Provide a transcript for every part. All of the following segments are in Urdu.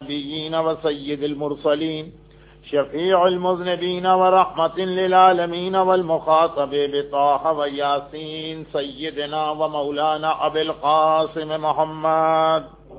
النبيين وسيد المرسلين شفيع المذنبين ورحمة للعالمين والمخاطب بطه وياسين سيدنا ومولانا أبي القاسم محمد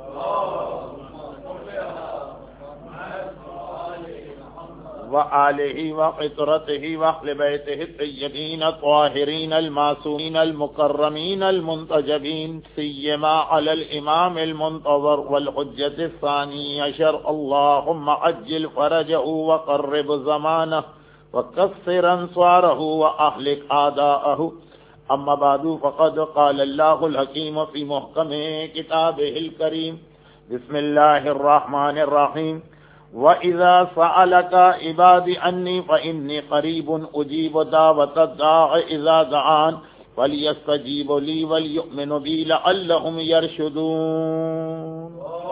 وآله وقطرته وأهل بيته الطيبين الطاهرين المعصومين المكرمين المنتجبين سيما على الإمام المنتظر والحجة الثاني عشر اللهم عجل فرجه وقرب زمانه وكسر أنصاره وأهلك أعداءه أما بعد فقد قال الله الحكيم في محكم كتابه الكريم بسم الله الرحمن الرحيم وَإِذَا سَأَلَكَ عِبَادِي عَنِّي فَإِنِّي قَرِيبٌ أُجِيبُ دَعْوَةَ الدَّاعِ إِذَا دَعَانِ فَلْيَسْتَجِيبُوا لِي وَلْيُؤْمِنُوا بِي لَعَلَّهُمْ يَرْشُدُونَ.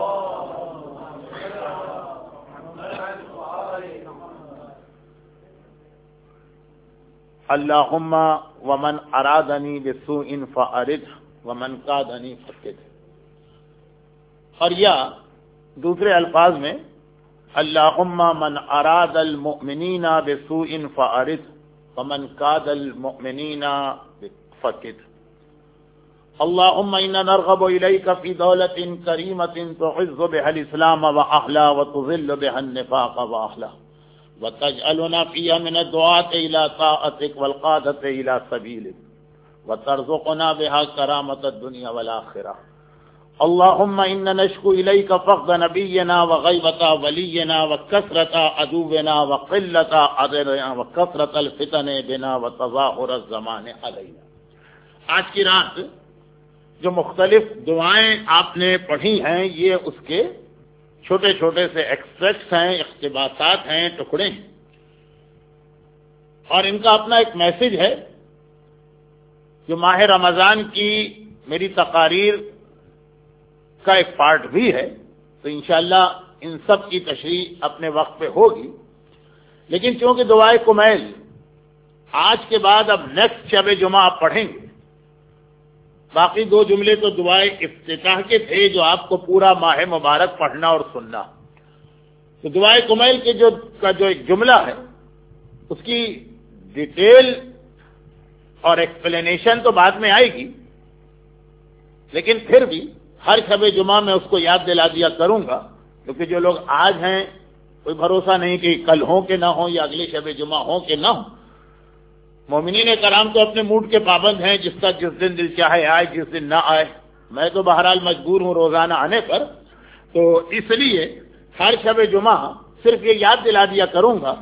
اللهم ومن أرادني بسوء فأرده ومن كادني فكده. اور یا دوسرے الفاظ میں اللہم من اراد المؤمنین بسوء فأرد ومن کاد المؤمنین فکد. اللہم انا نرغب الیک فی دولت کریمت تعز بها الاسلام واہلا وتذل بها النفاق واہلا وتجعلنا فيها من الدعاة الى طاعتك والقادة الى سبیلك وترزقنا بها کرامة الدنیا والآخرة. اللهم إنا نشكو إليك فقد نبينا وغيبة ولينا وكثرة عدونا وقلة عدلنا وكثرة الفتن بنا وتظاهر الزمان علينا. آج کی رات جو مختلف دعائیں آپ نے پڑھی ہیں یہ اس کے چھوٹے چھوٹے سے ایکسٹریکٹس ہیں، اقتباسات ہیں، ٹکڑے ہیں، اور ان کا اپنا ایک میسج ہے جو ماہ رمضان کی میری تقاریر کا ایک پارٹ بھی ہے. تو انشاءاللہ ان سب کی تشریح اپنے وقت پہ ہوگی، لیکن چونکہ دعائے کمیل آج کے بعد اب نیکسٹ شب جمعہ آپ پڑھیں گے، باقی دو جملے تو دعائے افتتاح کے تھے جو آپ کو پورا ماہ مبارک پڑھنا اور سننا. تو دعائے کمیل کے جو ایک جملہ ہے اس کی ڈیٹیل اور ایکسپلینیشن تو بعد میں آئے گی، لیکن پھر بھی ہر شب جمعہ میں اس کو یاد دلا دیا کروں گا، کیونکہ جو لوگ آج ہیں کوئی بھروسہ نہیں کہ کل ہوں کہ نہ ہوں یا اگلے شب جمعہ ہوں کہ نہ ہوں. مومنین کرام تو اپنے موڈ کے پابند ہیں، جس کا جس دن دل چاہے آئے، جس دن نہ آئے. میں تو بہرحال مجبور ہوں روزانہ آنے پر، تو اس لیے ہر شب جمعہ صرف یہ یاد دلا دیا کروں گا.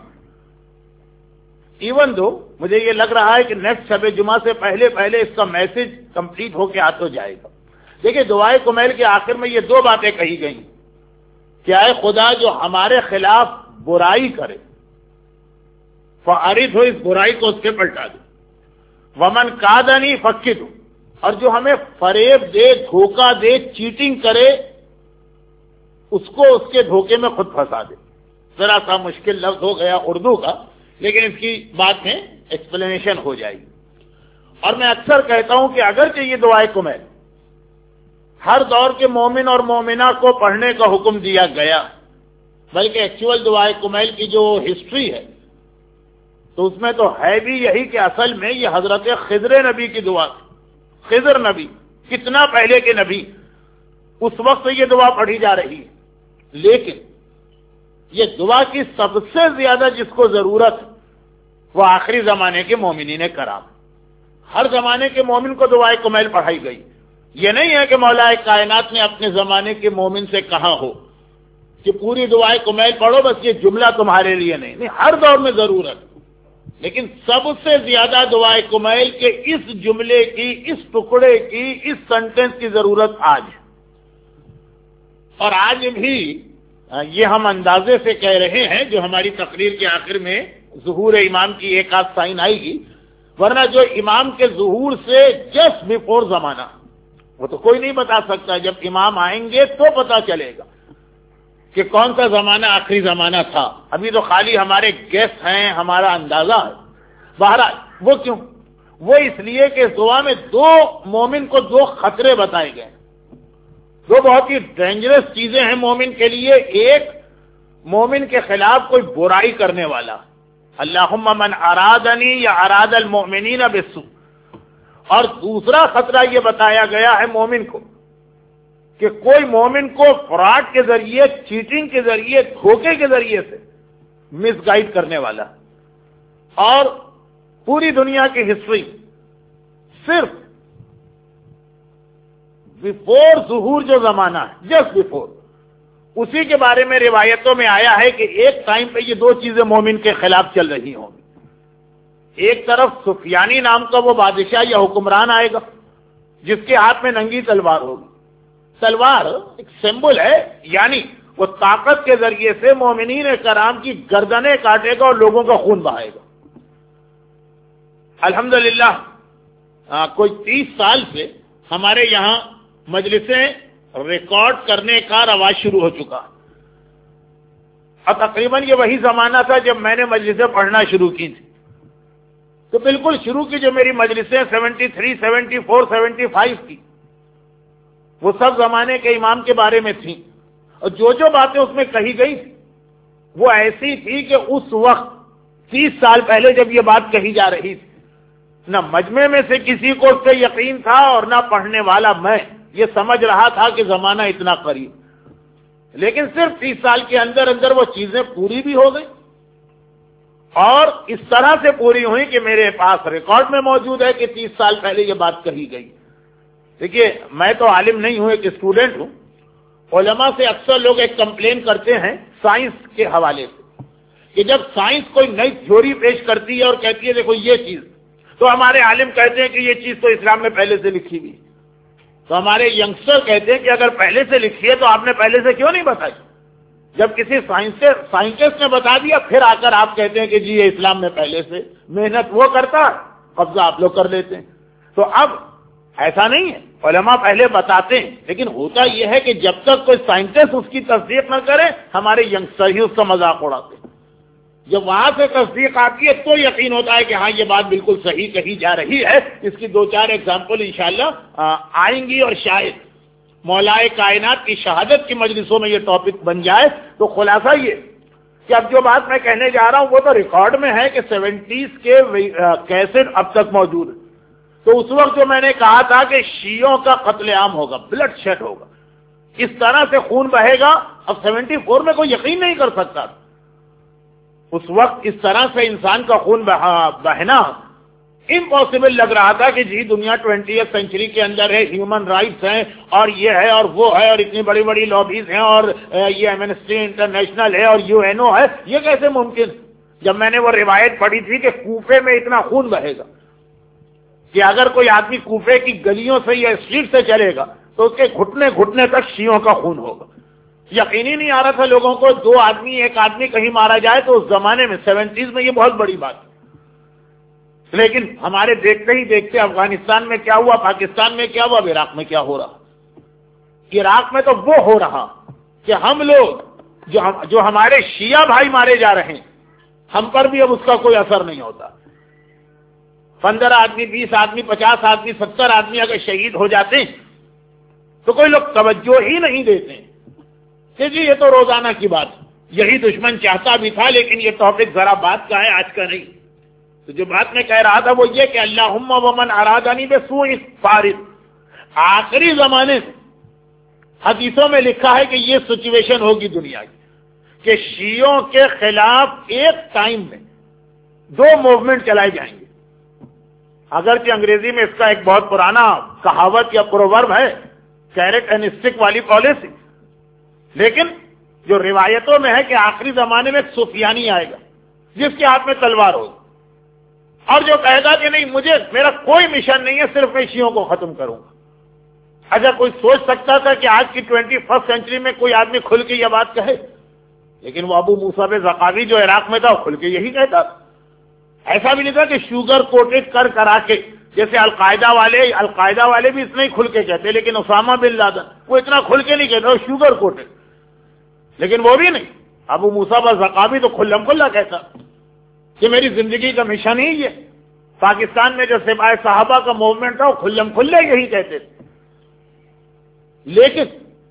ایون دو مجھے یہ لگ رہا ہے کہ نیکسٹ شب جمعہ سے پہلے اس کا میسج کمپلیٹ ہو کے آ تو جائے گا. دیکھیں دعائے کمیل کے آخر میں یہ دو باتیں کہی گئیں کہ اے خدا جو ہمارے خلاف برائی کرے فارد ہو، اس برائی کو اس سے پلٹا دو. ومن کادنی فکد ہو، اور جو ہمیں فریب دے، دھوکہ دے، چیٹنگ کرے، اس کو اس کے دھوکے میں خود پھنسا دے. ذرا سا مشکل لفظ ہو گیا اردو کا، لیکن اس کی بات میں ایکسپلینیشن ہو جائے گی. اور میں اکثر کہتا ہوں کہ اگرچہ یہ دعائے کمیل ہر دور کے مومن اور مومنہ کو پڑھنے کا حکم دیا گیا، بلکہ ایکچوئل دعائے کمیل کی جو ہسٹری ہے تو اس میں تو ہے بھی یہی کہ اصل میں یہ حضرت خضر نبی کی دعا تھی. خضر نبی کتنا پہلے کے نبی، اس وقت یہ دعا پڑھی جا رہی ہے. لیکن یہ دعا کی سب سے زیادہ جس کو ضرورت ہے وہ آخری زمانے کے مومنین کرام. ہر زمانے کے مومن کو دعائے کمیل پڑھائی گئی. یہ نہیں ہے کہ مولا کائنات نے اپنے زمانے کے مومن سے کہا ہو کہ پوری دعائے کمیل پڑھو، بس یہ جملہ تمہارے لیے نہیں، ہر دور میں ضرورت. لیکن سب سے زیادہ دعائے کمیل کے اس جملے کی، اس ٹکڑے کی، اس سنٹنس کی ضرورت آج ہے. اور آج بھی یہ ہم اندازے سے کہہ رہے ہیں جو ہماری تقریر کے آخر میں ظہور امام کی ایک آدھ سائن آئے گی، ورنہ جو امام کے ظہور سے جسٹ بیفور زمانہ وہ تو کوئی نہیں بتا سکتا. جب امام آئیں گے تو پتا چلے گا کہ کون سا زمانہ آخری زمانہ تھا. ابھی تو خالی ہمارے گیس ہیں، ہمارا اندازہ ہے. بہرحال وہ کیوں؟ وہ اس لیے کہ اس دعا میں دو مومن کو دو خطرے بتائے گئے. دو بہت ہی ڈینجرس چیزیں ہیں مومن کے لیے. ایک، مومن کے خلاف کوئی برائی کرنے والا، اللہم من ارادنی یا اراد المؤمنین بالسوء. اور دوسرا خطرہ یہ بتایا گیا ہے مومن کو کہ کوئی مومن کو فراڈ کے ذریعے، چیٹنگ کے ذریعے، دھوکے کے ذریعے سے مس گائیڈ کرنے والا. اور پوری دنیا کی ہسٹری صرف بیفور ظہور جو زمانہ ہے، جسٹ بیفور، اسی کے بارے میں روایتوں میں آیا ہے کہ ایک ٹائم پہ یہ دو چیزیں مومن کے خلاف چل رہی ہوں گی. ایک طرف سفیانی نام کا وہ بادشاہ یا حکمران آئے گا جس کے ہاتھ میں ننگی تلوار ہوگی. تلوار ایک سمبل ہے، یعنی وہ طاقت کے ذریعے سے مومنین کرام کی گردنیں کاٹے گا اور لوگوں کا خون بہائے گا. الحمدللہ کوئی 30 سال سے ہمارے یہاں مجلسیں ریکارڈ کرنے کا رواج شروع ہو چکا. اور تقریباً یہ وہی زمانہ تھا جب میں نے مجلسیں پڑھنا شروع کی تھی. تو بالکل شروع کی جو میری مجلسیں 73, 74, 75 کی، وہ سب زمانے کے امام کے بارے میں تھیں. اور جو باتیں اس میں کہی گئی وہ ایسی تھی کہ اس وقت 30 سال پہلے جب یہ بات کہی جا رہی تھی، نہ مجمع میں سے کسی کو اس پہ یقین تھا اور نہ پڑھنے والا میں یہ سمجھ رہا تھا کہ زمانہ اتنا قریب. لیکن صرف 30 سال کے اندر اندر وہ چیزیں پوری بھی ہو گئی، اور اس طرح سے پوری ہوئی کہ میرے پاس ریکارڈ میں موجود ہے کہ 30 سال پہلے یہ بات کہی گئی. دیکھیے، میں تو عالم نہیں ہوں، ایک اسٹوڈنٹ ہوں. علماء سے اکثر لوگ ایک کمپلین کرتے ہیں سائنس کے حوالے سے کہ جب سائنس کوئی نئی تھیوری پیش کرتی ہے اور کہتی ہے دیکھو یہ چیز، تو ہمارے عالم کہتے ہیں کہ یہ چیز تو اسلام میں پہلے سے لکھی ہوئی. تو ہمارے ینگسٹر کہتے ہیں کہ اگر پہلے سے لکھی ہے تو آپ نے پہلے سے کیوں نہیں بتائی؟ جب کسی سائنٹسٹ نے بتا دیا پھر آ کر آپ کہتے ہیں کہ جی یہ اسلام میں پہلے سے. محنت وہ کرتا، قبضہ آپ لوگ کر لیتے ہیں. تو اب ایسا نہیں ہے، علماء پہلے بتاتے ہیں، لیکن ہوتا یہ ہے کہ جب تک کوئی سائنٹسٹ اس کی تصدیق نہ کرے ہمارے ینگسٹر ہی اس کا مذاق اڑاتے ہیں. جب وہاں سے تصدیق آتی ہے تو یقین ہوتا ہے کہ ہاں یہ بات بالکل صحیح کہی جا رہی ہے. اس کی 2-4 ایگزامپل انشاءاللہ آئیں گی، اور شاید مولائے کائنات کی شہادت کی مجلسوں میں یہ ٹاپک بن جائے. تو خلاصہ یہ کہ اب جو بات میں کہنے جا رہا ہوں وہ تو ریکارڈ میں ہے کہ 70s کے کیسٹ اب تک موجود ہے. تو اس وقت جو میں نے کہا تھا کہ شیعوں کا قتل عام ہوگا، بلڈ شیڈ ہوگا، اس طرح سے خون بہے گا، اب 74 میں کوئی یقین نہیں کر سکتا. اس وقت اس طرح سے انسان کا خون بہنا امپاسبل لگ رہا تھا کہ جی دنیا 20th سینچری کے اندر ہے، ہیومن رائٹس ہیں اور یہ ہے اور وہ ہے اور اتنی بڑی بڑی لابیز ہیں اور یہ ایمنسٹی انٹرنیشنل ہے اور UN ہے. یہ کیسے ممکن؟ جب میں نے وہ روایت پڑھی تھی کہ کوفے میں اتنا خون بہے گا کہ اگر کوئی آدمی کوفے کی گلیوں سے یا اسٹریٹ سے چلے گا تو اس کے گھٹنے گھٹنے تک شیعوں کا خون ہوگا. یقین ہی نہیں آ رہا تھا لوگوں کو، ایک آدمی کہیں مارا جائے تو اس زمانے میں 70s میں یہ بہت بڑی بات ہے. لیکن ہمارے دیکھتے ہی دیکھتے افغانستان میں کیا ہوا، پاکستان میں کیا ہوا، عراق میں کیا ہو رہا. عراق میں تو وہ ہو رہا کہ ہم لوگ جو ہمارے شیعہ بھائی مارے جا رہے ہیں، ہم پر بھی اب اس کا کوئی اثر نہیں ہوتا. 15 آدمی، 20 آدمی، 50 آدمی، 70 آدمی اگر شہید ہو جاتے ہیں تو کوئی لوگ توجہ ہی نہیں دیتے کہ جی یہ تو روزانہ کی بات. یہی دشمن چاہتا بھی تھا، لیکن یہ ٹاپک ذرا بات کا ہے، آج کا نہیں. تو جو بات میں کہہ رہا تھا وہ یہ کہ اللہم ومن ارادنی بسوء فارغ. آخری زمانے سے حدیثوں میں لکھا ہے کہ یہ سچویشن ہوگی دنیا کی کہ شیعوں کے خلاف ایک ٹائم میں 2 موومنٹ چلائے جائیں گے. اگرچہ انگریزی میں اس کا ایک بہت پرانا کہاوت یا پروورب ہے، کیرٹ اینڈ اسٹک والی پالیسی، لیکن جو روایتوں میں ہے کہ آخری زمانے میں ایک سفیانی آئے گا جس کے ہاتھ میں تلوار ہوگی، اور جو کہے گا کہ نہیں میرا کوئی مشن نہیں ہے، صرف میں شیعوں کو ختم کروں گا. اچھا کوئی سوچ سکتا تھا کہ آج کی 21st سینچری میں کوئی آدمی کھل کے یہ بات کہے؟ لیکن وہ ابو موسیٰ زقاوی جو عراق میں تھا وہ کھل کے یہی کہتا تھا. ایسا بھی نہیں تھا کہ شوگر کوٹڈ کرا کے، جیسے القاعدہ والے بھی اتنا ہی کھل کے کہتے، لیکن اسامہ بن لادن وہ اتنا کھل کے نہیں کہتا، وہ شوگر کوٹڈ. لیکن وہ بھی نہیں، ابو موسیٰ زقاوی تو کھلم کھلا کہتا کہ میری زندگی کا مشن ہی یہ. پاکستان میں جو سپاہی صحابہ کا موومنٹ تھا وہ کھلم کھلے یہی کہتے تھے. لیکن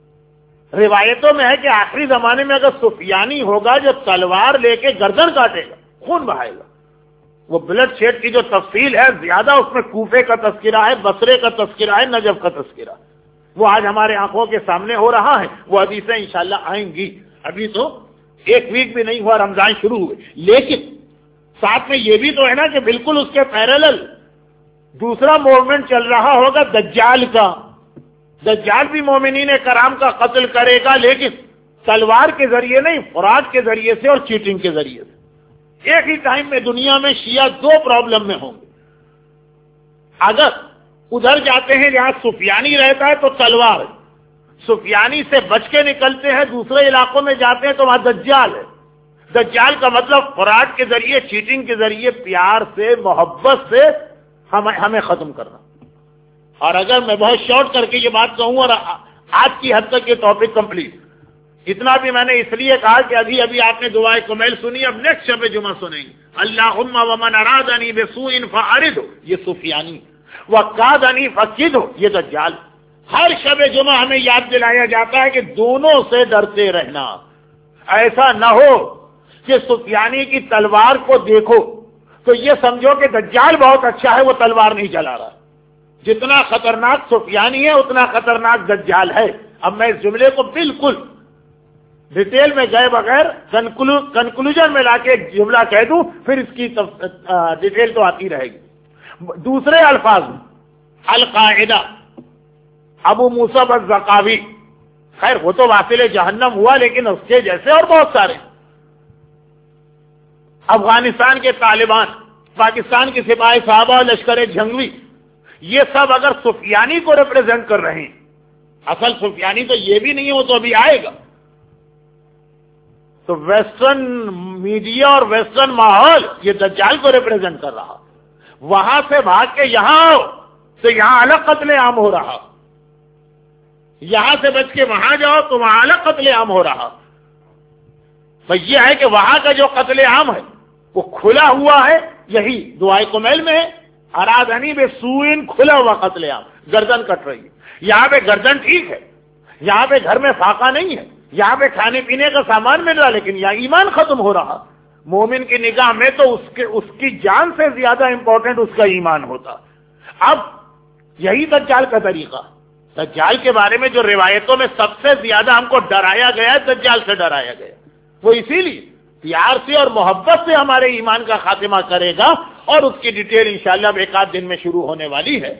روایتوں میں ہے کہ آخری زمانے میں اگر سفیانی ہوگا جو تلوار لے کے گردن کاٹے گا، خون بہائے گا. وہ بلڈ شیڈ کی جو تفصیل ہے زیادہ اس میں کوفے کا تذکرہ ہے، بصرے کا تذکرہ ہے، نجف کا تذکرہ، وہ آج ہمارے آنکھوں کے سامنے ہو رہا ہے. وہ حدیثیں انشاءاللہ آئیں گی. ابھی تو ایک ویک بھی نہیں ہوا، رمضان شروع ہوئے. لیکن ساتھ میں یہ بھی تو ہے نا کہ بالکل اس کے پیرالل دوسرا موومنٹ چل رہا ہوگا دجال کا. دجال بھی مومنین کرام کا قتل کرے گا، لیکن تلوار کے ذریعے نہیں، فراڈ کے ذریعے سے اور چیٹنگ کے ذریعے سے. ایک ہی ٹائم میں دنیا میں شیعہ دو پرابلم میں ہوں گے. اگر ادھر جاتے ہیں جہاں سفیانی رہتا ہے تو تلوار ہے، سفیانی سے بچ کے نکلتے ہیں دوسرے علاقوں میں جاتے ہیں تو وہاں دجال ہے. دجال کا مطلب فراڈ کے ذریعے، چیٹنگ کے ذریعے، پیار سے، محبت سے ہمیں ختم کرنا. اور اگر میں بہت شارٹ کر کے یہ بات کہوں، اور آج کی حد تک یہ ٹاپک کمپلیٹ، اتنا بھی میں نے اس لیے کہا کہ ابھی آپ نے دعائے کمیل سنی، اب نیکسٹ شب جمعہ سنیں گے. اللہم ومن ارادنی بسوء فاعرض، یہ سفیانی. وقادنی فقد، یہ دجال. ہر شب جمعہ ہمیں یاد دلایا جاتا ہے کہ دونوں سے ڈرتے رہنا. ایسا نہ ہو کہ سفیانی کی تلوار کو دیکھو تو یہ سمجھو کہ دجال بہت اچھا ہے، وہ تلوار نہیں چلا رہا. جتنا خطرناک سفیانی ہے اتنا خطرناک دجال ہے. اب میں اس جملے کو بالکل ڈیٹیل میں گئے بغیر کنکلوژن میں لا کے ایک جملہ کہہ دوں، پھر اس کی ڈیٹیل تو آتی رہے گی. دوسرے الفاظ میں القاعدہ، ابو موسیٰ الزقاوی، خیر وہ تو واصل جہنم ہوا، لیکن اس کے جیسے اور بہت سارے. افغانستان کے طالبان، پاکستان کے سپاہی صحابہ اور لشکر جنگوی، یہ سب اگر سفیانی کو ریپرزینٹ کر رہے ہیں، اصل سفیانی تو یہ بھی نہیں ہے، وہ تو ابھی آئے گا. تو ویسٹرن میڈیا اور ویسٹرن ماحول یہ دجال کو ریپرزینٹ کر رہا. وہاں سے بھاگ کے یہاں آؤ تو یہاں الگ قتل عام ہو رہا، یہاں سے بچ کے وہاں جاؤ تو وہاں الگ قتل عام ہو رہا. تو یہ ہے کہ وہاں کا جو قتل عام ہے وہ کھلا ہوا ہے، یہی دعائے کمیل میں ہے. ارادنی بسوء، کھلا ہوا قتل عام، گردن کٹ رہی ہے. یہاں پہ گردن ٹھیک ہے، یہاں پہ گھر میں فاقہ نہیں ہے، یہاں پہ کھانے پینے کا سامان مل رہا، لیکن یہاں ایمان ختم ہو رہا. مومن کی نگاہ میں تو اس کی جان سے زیادہ امپورٹنٹ اس کا ایمان ہوتا. اب یہی دجال کا طریقہ. دجال کے بارے میں جو روایتوں میں سب سے زیادہ ہم کو ڈرایا گیا ہے، دجال سے ڈرایا گیا، وہ اسی لیے پیار سے اور محبت سے ہمارے ایمان کا خاتمہ کرے گا. اور اس کی ڈیٹیل انشاءاللہ اب ایک آدھ دن میں شروع ہونے والی ہے.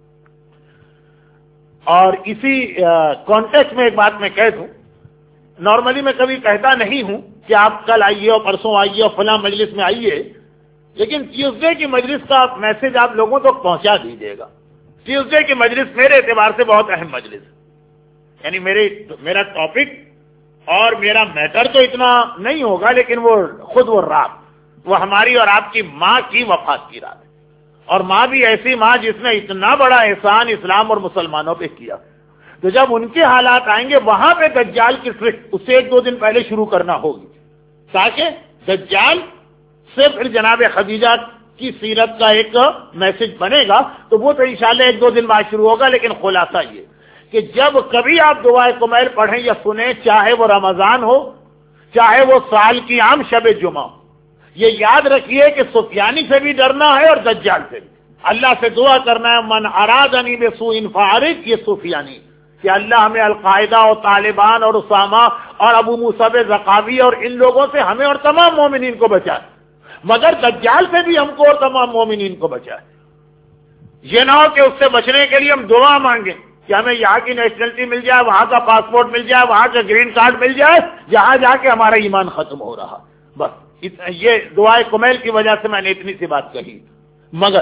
اور اسی کانٹیکسٹ میں ایک بات میں کہہ دوں، نارملی میں کبھی کہتا نہیں ہوں کہ آپ کل آئیے اور پرسوں آئیے اور فلاں مجلس میں آئیے، لیکن ٹیوزڈے کی مجلس کا میسج آپ لوگوں تک پہنچا دیجیے گا. ٹیوزڈے کی مجلس میرے اعتبار سے بہت اہم مجلس ہے. یعنی میرا ٹاپک اور میرا میٹر تو اتنا نہیں ہوگا، لیکن وہ رات، وہ ہماری اور آپ کی ماں کی وفات کی رات ہے. اور ماں بھی ایسی ماں جس نے اتنا بڑا احسان اسلام اور مسلمانوں پہ کیا. تو جب ان کے حالات آئیں گے وہاں پہ دجال کی فکر اسے ایک دو دن پہلے شروع کرنا ہوگی، تاکہ دجال سے پھر جناب خدیجہ کی سیرت کا ایک میسج بنے گا. تو وہ تو انشاءاللہ ایک دو دن بعد شروع ہوگا. لیکن خلاصہ یہ کہ جب کبھی آپ دعائے کمیل پڑھیں یا سنیں، چاہے وہ رمضان ہو، چاہے وہ سال کی عام شب جمعہ ہو، یہ یاد رکھیے کہ سفیانی سے بھی ڈرنا ہے اور دجال سے بھی. اللہ سے دعا کرنا ہے من ارادنی بسوء فاعرض، یہ سفیانی، کہ اللہ ہمیں القاعدہ اور طالبان اور اسامہ اور ابو موسیٰ الزقاوی اور ان لوگوں سے ہمیں اور تمام مومنین کو بچائے، مگر دجال سے بھی ہم کو اور تمام مومنین کو بچائے. یہ نہ ہو کہ اس سے بچنے کے لیے ہم دعا مانگیں کہ ہمیں یہاں کی نیشنلٹی مل جائے، وہاں کا پاسپورٹ مل جائے، وہاں کا گرین کارڈ مل جائے، جہاں جا کے ہمارا ایمان ختم ہو رہا. بس یہ دعائے کمیل کی وجہ سے میں نے اتنی سی بات کہی. مگر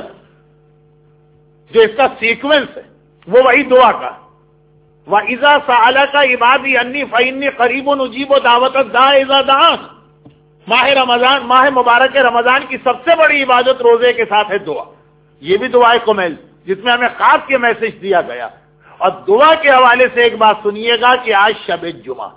جو اس کا سیکوینس ہے وہ وہی دعا کا. وَإِذَا سَأَلَكَ عِبَادِي عَنِّي فَإِنِّي قَرِيبٌ أُجِيبُ دَعْوَةَ الدَّاعِ إِذَا دَعَانِ. ماہ رمضان، ماہ مبارک رمضان کی سب سے بڑی عبادت روزے کے ساتھ ہے دعا. یہ بھی دعائے کمیل جس میں ہمیں خاص کے میسج دیا گیا. اور دعا کے حوالے سے ایک بات سنیے گا کہ آج شب جمعہ،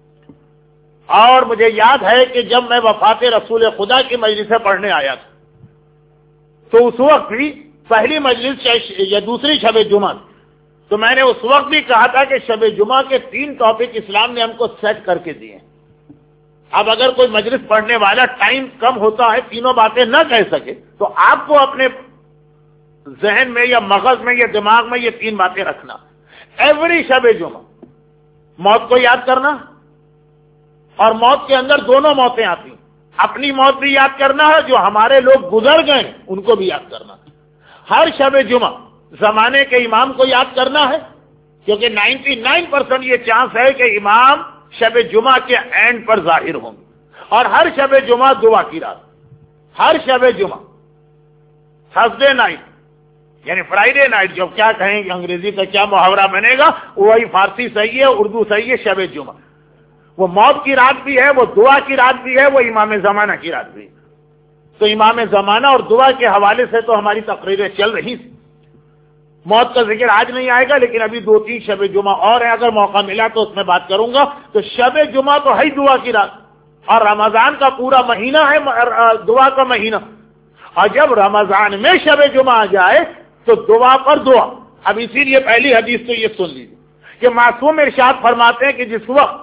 اور مجھے یاد ہے کہ جب میں وفات رسول خدا کی مجلس سے پڑھنے آیا تھا تو اس وقت بھی پہلی مجلس یا دوسری شب جمعہ، تو میں نے اس وقت بھی کہا تھا کہ شب جمعہ کے 3 ٹاپک اسلام نے ہم کو سیٹ کر کے دیے. اب اگر کوئی مجلس پڑھنے والا ٹائم کم ہوتا ہے تینوں باتیں نہ کہہ سکے تو آپ کو اپنے ذہن میں یا مغز میں یا دماغ میں یہ 3 باتیں رکھنا. ایوری شب جمعہ موت کو یاد کرنا, اور موت کے اندر دونوں موتیں آتی ہیں. اپنی موت بھی یاد کرنا ہے, جو ہمارے لوگ گزر گئے ان کو بھی یاد کرنا. ہر شب جمعہ زمانے کے امام کو یاد کرنا ہے, کیونکہ 99% یہ چانس ہے کہ امام شب جمعہ کے اینڈ پر ظاہر ہوں گے. اور ہر شب جمعہ دعا کی رات, ہر شب جمعہ تھرسڈے نائٹ یعنی فرائیڈے نائٹ, جو کیا کہیں گے انگریزی کا کیا محاورہ بنے گا, وہی فارسی صحیح ہے, اردو صحیح ہے, شب جمعہ وہ موت کی رات بھی ہے, وہ دعا کی رات بھی ہے, وہ امام زمانہ کی رات بھی ہے. تو امام زمانہ اور دعا کے حوالے سے تو ہماری تقریریں چل رہی تھی. موت کا ذکر آج نہیں آئے گا, لیکن ابھی 2-3 شب جمعہ اور ہیں, اگر موقع ملا تو اس میں بات کروں گا. تو شب جمعہ تو ہے دعا کی رات, اور رمضان کا پورا مہینہ ہے دعا کا مہینہ. اور جب رمضان میں شب جمعہ آ جائے تو دعا پر دعا. اب اسی لیے پہلی حدیث تو یہ سن لیجیے کہ معصوم ارشاد فرماتے ہیں کہ جس وقت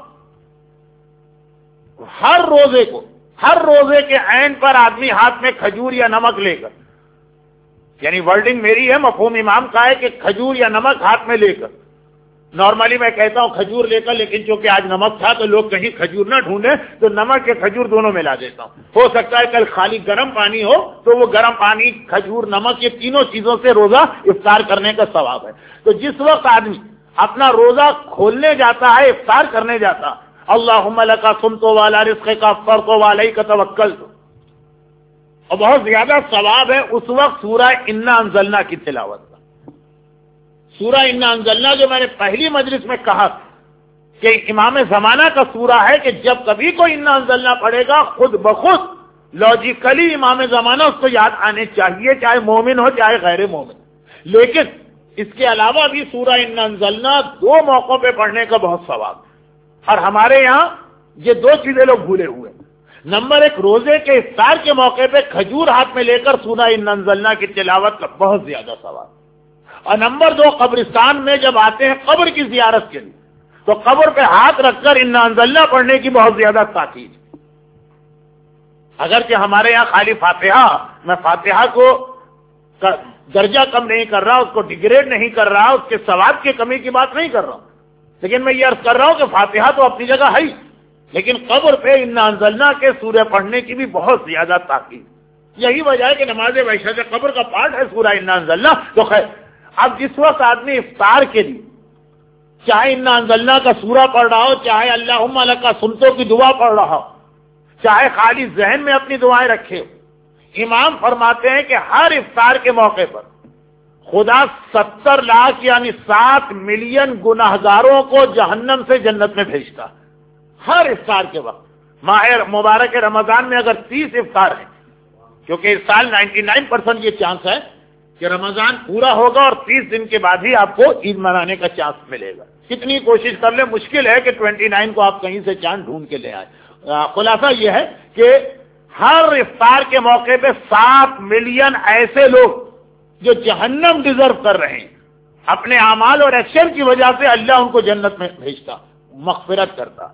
ہر روزے کے اینڈ پر آدمی ہاتھ میں کھجور یا نمک لے کر, یعنی ورڈنگ میری ہے, مفہوم امام کا ہے کہ کھجور یا نمک ہاتھ میں لے کر, نارملی میں کہتا ہوں کھجور لے کر, لیکن چونکہ آج نمک تھا تو لوگ کہیں کھجور نہ ڈھونڈیں تو نمک کے کھجور دونوں ملا دیتا ہوں. ہو سکتا ہے کل خالی گرم پانی ہو تو وہ گرم پانی, کھجور, نمک, یہ تینوں چیزوں سے روزہ افطار کرنے کا ثواب ہے. تو جس وقت آدمی اپنا روزہ کھولنے جاتا ہے, افطار کرنے جاتا, اللہم لکا صمت والا رزقک افطرت وعلیک توکلت, اور بہت زیادہ ثواب ہے اس وقت سورہ انا انزلنا کی تلاوت کا. سورہ انا انزلنا جو میں نے پہلی مجلس میں کہا کہ امام زمانہ کا سورہ ہے, کہ جب کبھی کوئی انا انزلنا پڑھے گا خود بخود لاجیکلی امام زمانہ اس کو یاد آنے چاہیے, چاہے مومن ہو چاہے غیر مومن. لیکن اس کے علاوہ بھی سورہ انا انزلنا 2 موقعوں پہ پڑھنے کا بہت ثواب ہے, اور ہمارے یہاں یہ 2 چیزیں لوگ بھولے ہوئے. نمبر 1, روزے کے افطار کے موقع پہ کھجور ہاتھ میں لے کر سورہ انا انزلنا کی تلاوت کا بہت زیادہ ثواب. اور نمبر 2, قبرستان میں جب آتے ہیں قبر کی زیارت کے لیے تو قبر پہ ہاتھ رکھ کر انا انزلنا پڑھنے کی بہت زیادہ تاکید. اگرچہ ہمارے یہاں خالی فاتحہ, میں فاتحہ کو درجہ کم نہیں کر رہا, اس کو ڈیگریڈ نہیں کر رہا, اس کے ثواب کی کمی کی بات نہیں کر رہا ہوں, لیکن میں یہ عرض کر رہا ہوں کہ فاتحہ تو اپنی جگہ ہے, لیکن قبر پہ انا انزلنا کے سورہ پڑھنے کی بھی بہت زیادہ تاکید. یہی وجہ ہے کہ نماز وحشت قبر کا پارٹ ہے سورہ انا انزلنا. تو خیر, اب جس وقت آدمی افطار کے لیے چاہے انا انزلنا کا سورہ پڑھ رہا ہو, چاہے اللہم لکا صمتوں کی دعا پڑھ رہا ہو, چاہے خالی ذہن میں اپنی دعائیں رکھے, امام فرماتے ہیں کہ ہر افطار کے موقع پر خدا 70 لاکھ یعنی 7 ملین گناہگاروں کو جہنم سے جنت میں بھیجتا ہر افطار کے وقت. ماہ مبارک رمضان میں اگر 30 افطار ہیں, کیونکہ اس سال 99% یہ چانس ہے کہ رمضان پورا ہوگا اور 30 دن کے بعد ہی آپ کو عید منانے کا چانس ملے گا. کتنی کوشش کر لیں, مشکل ہے کہ 29 کو آپ کہیں سے چاند ڈھونڈ کے لے آئیں. خلاصہ یہ ہے کہ ہر افطار کے موقع پہ 7 ملین ایسے لوگ جو جہنم ڈیزرو کر رہے ہیں, اپنے اعمال اور ایکشن کی وجہ سے اللہ ان کو جنت میں بھیجتا, مغفرت کرتا.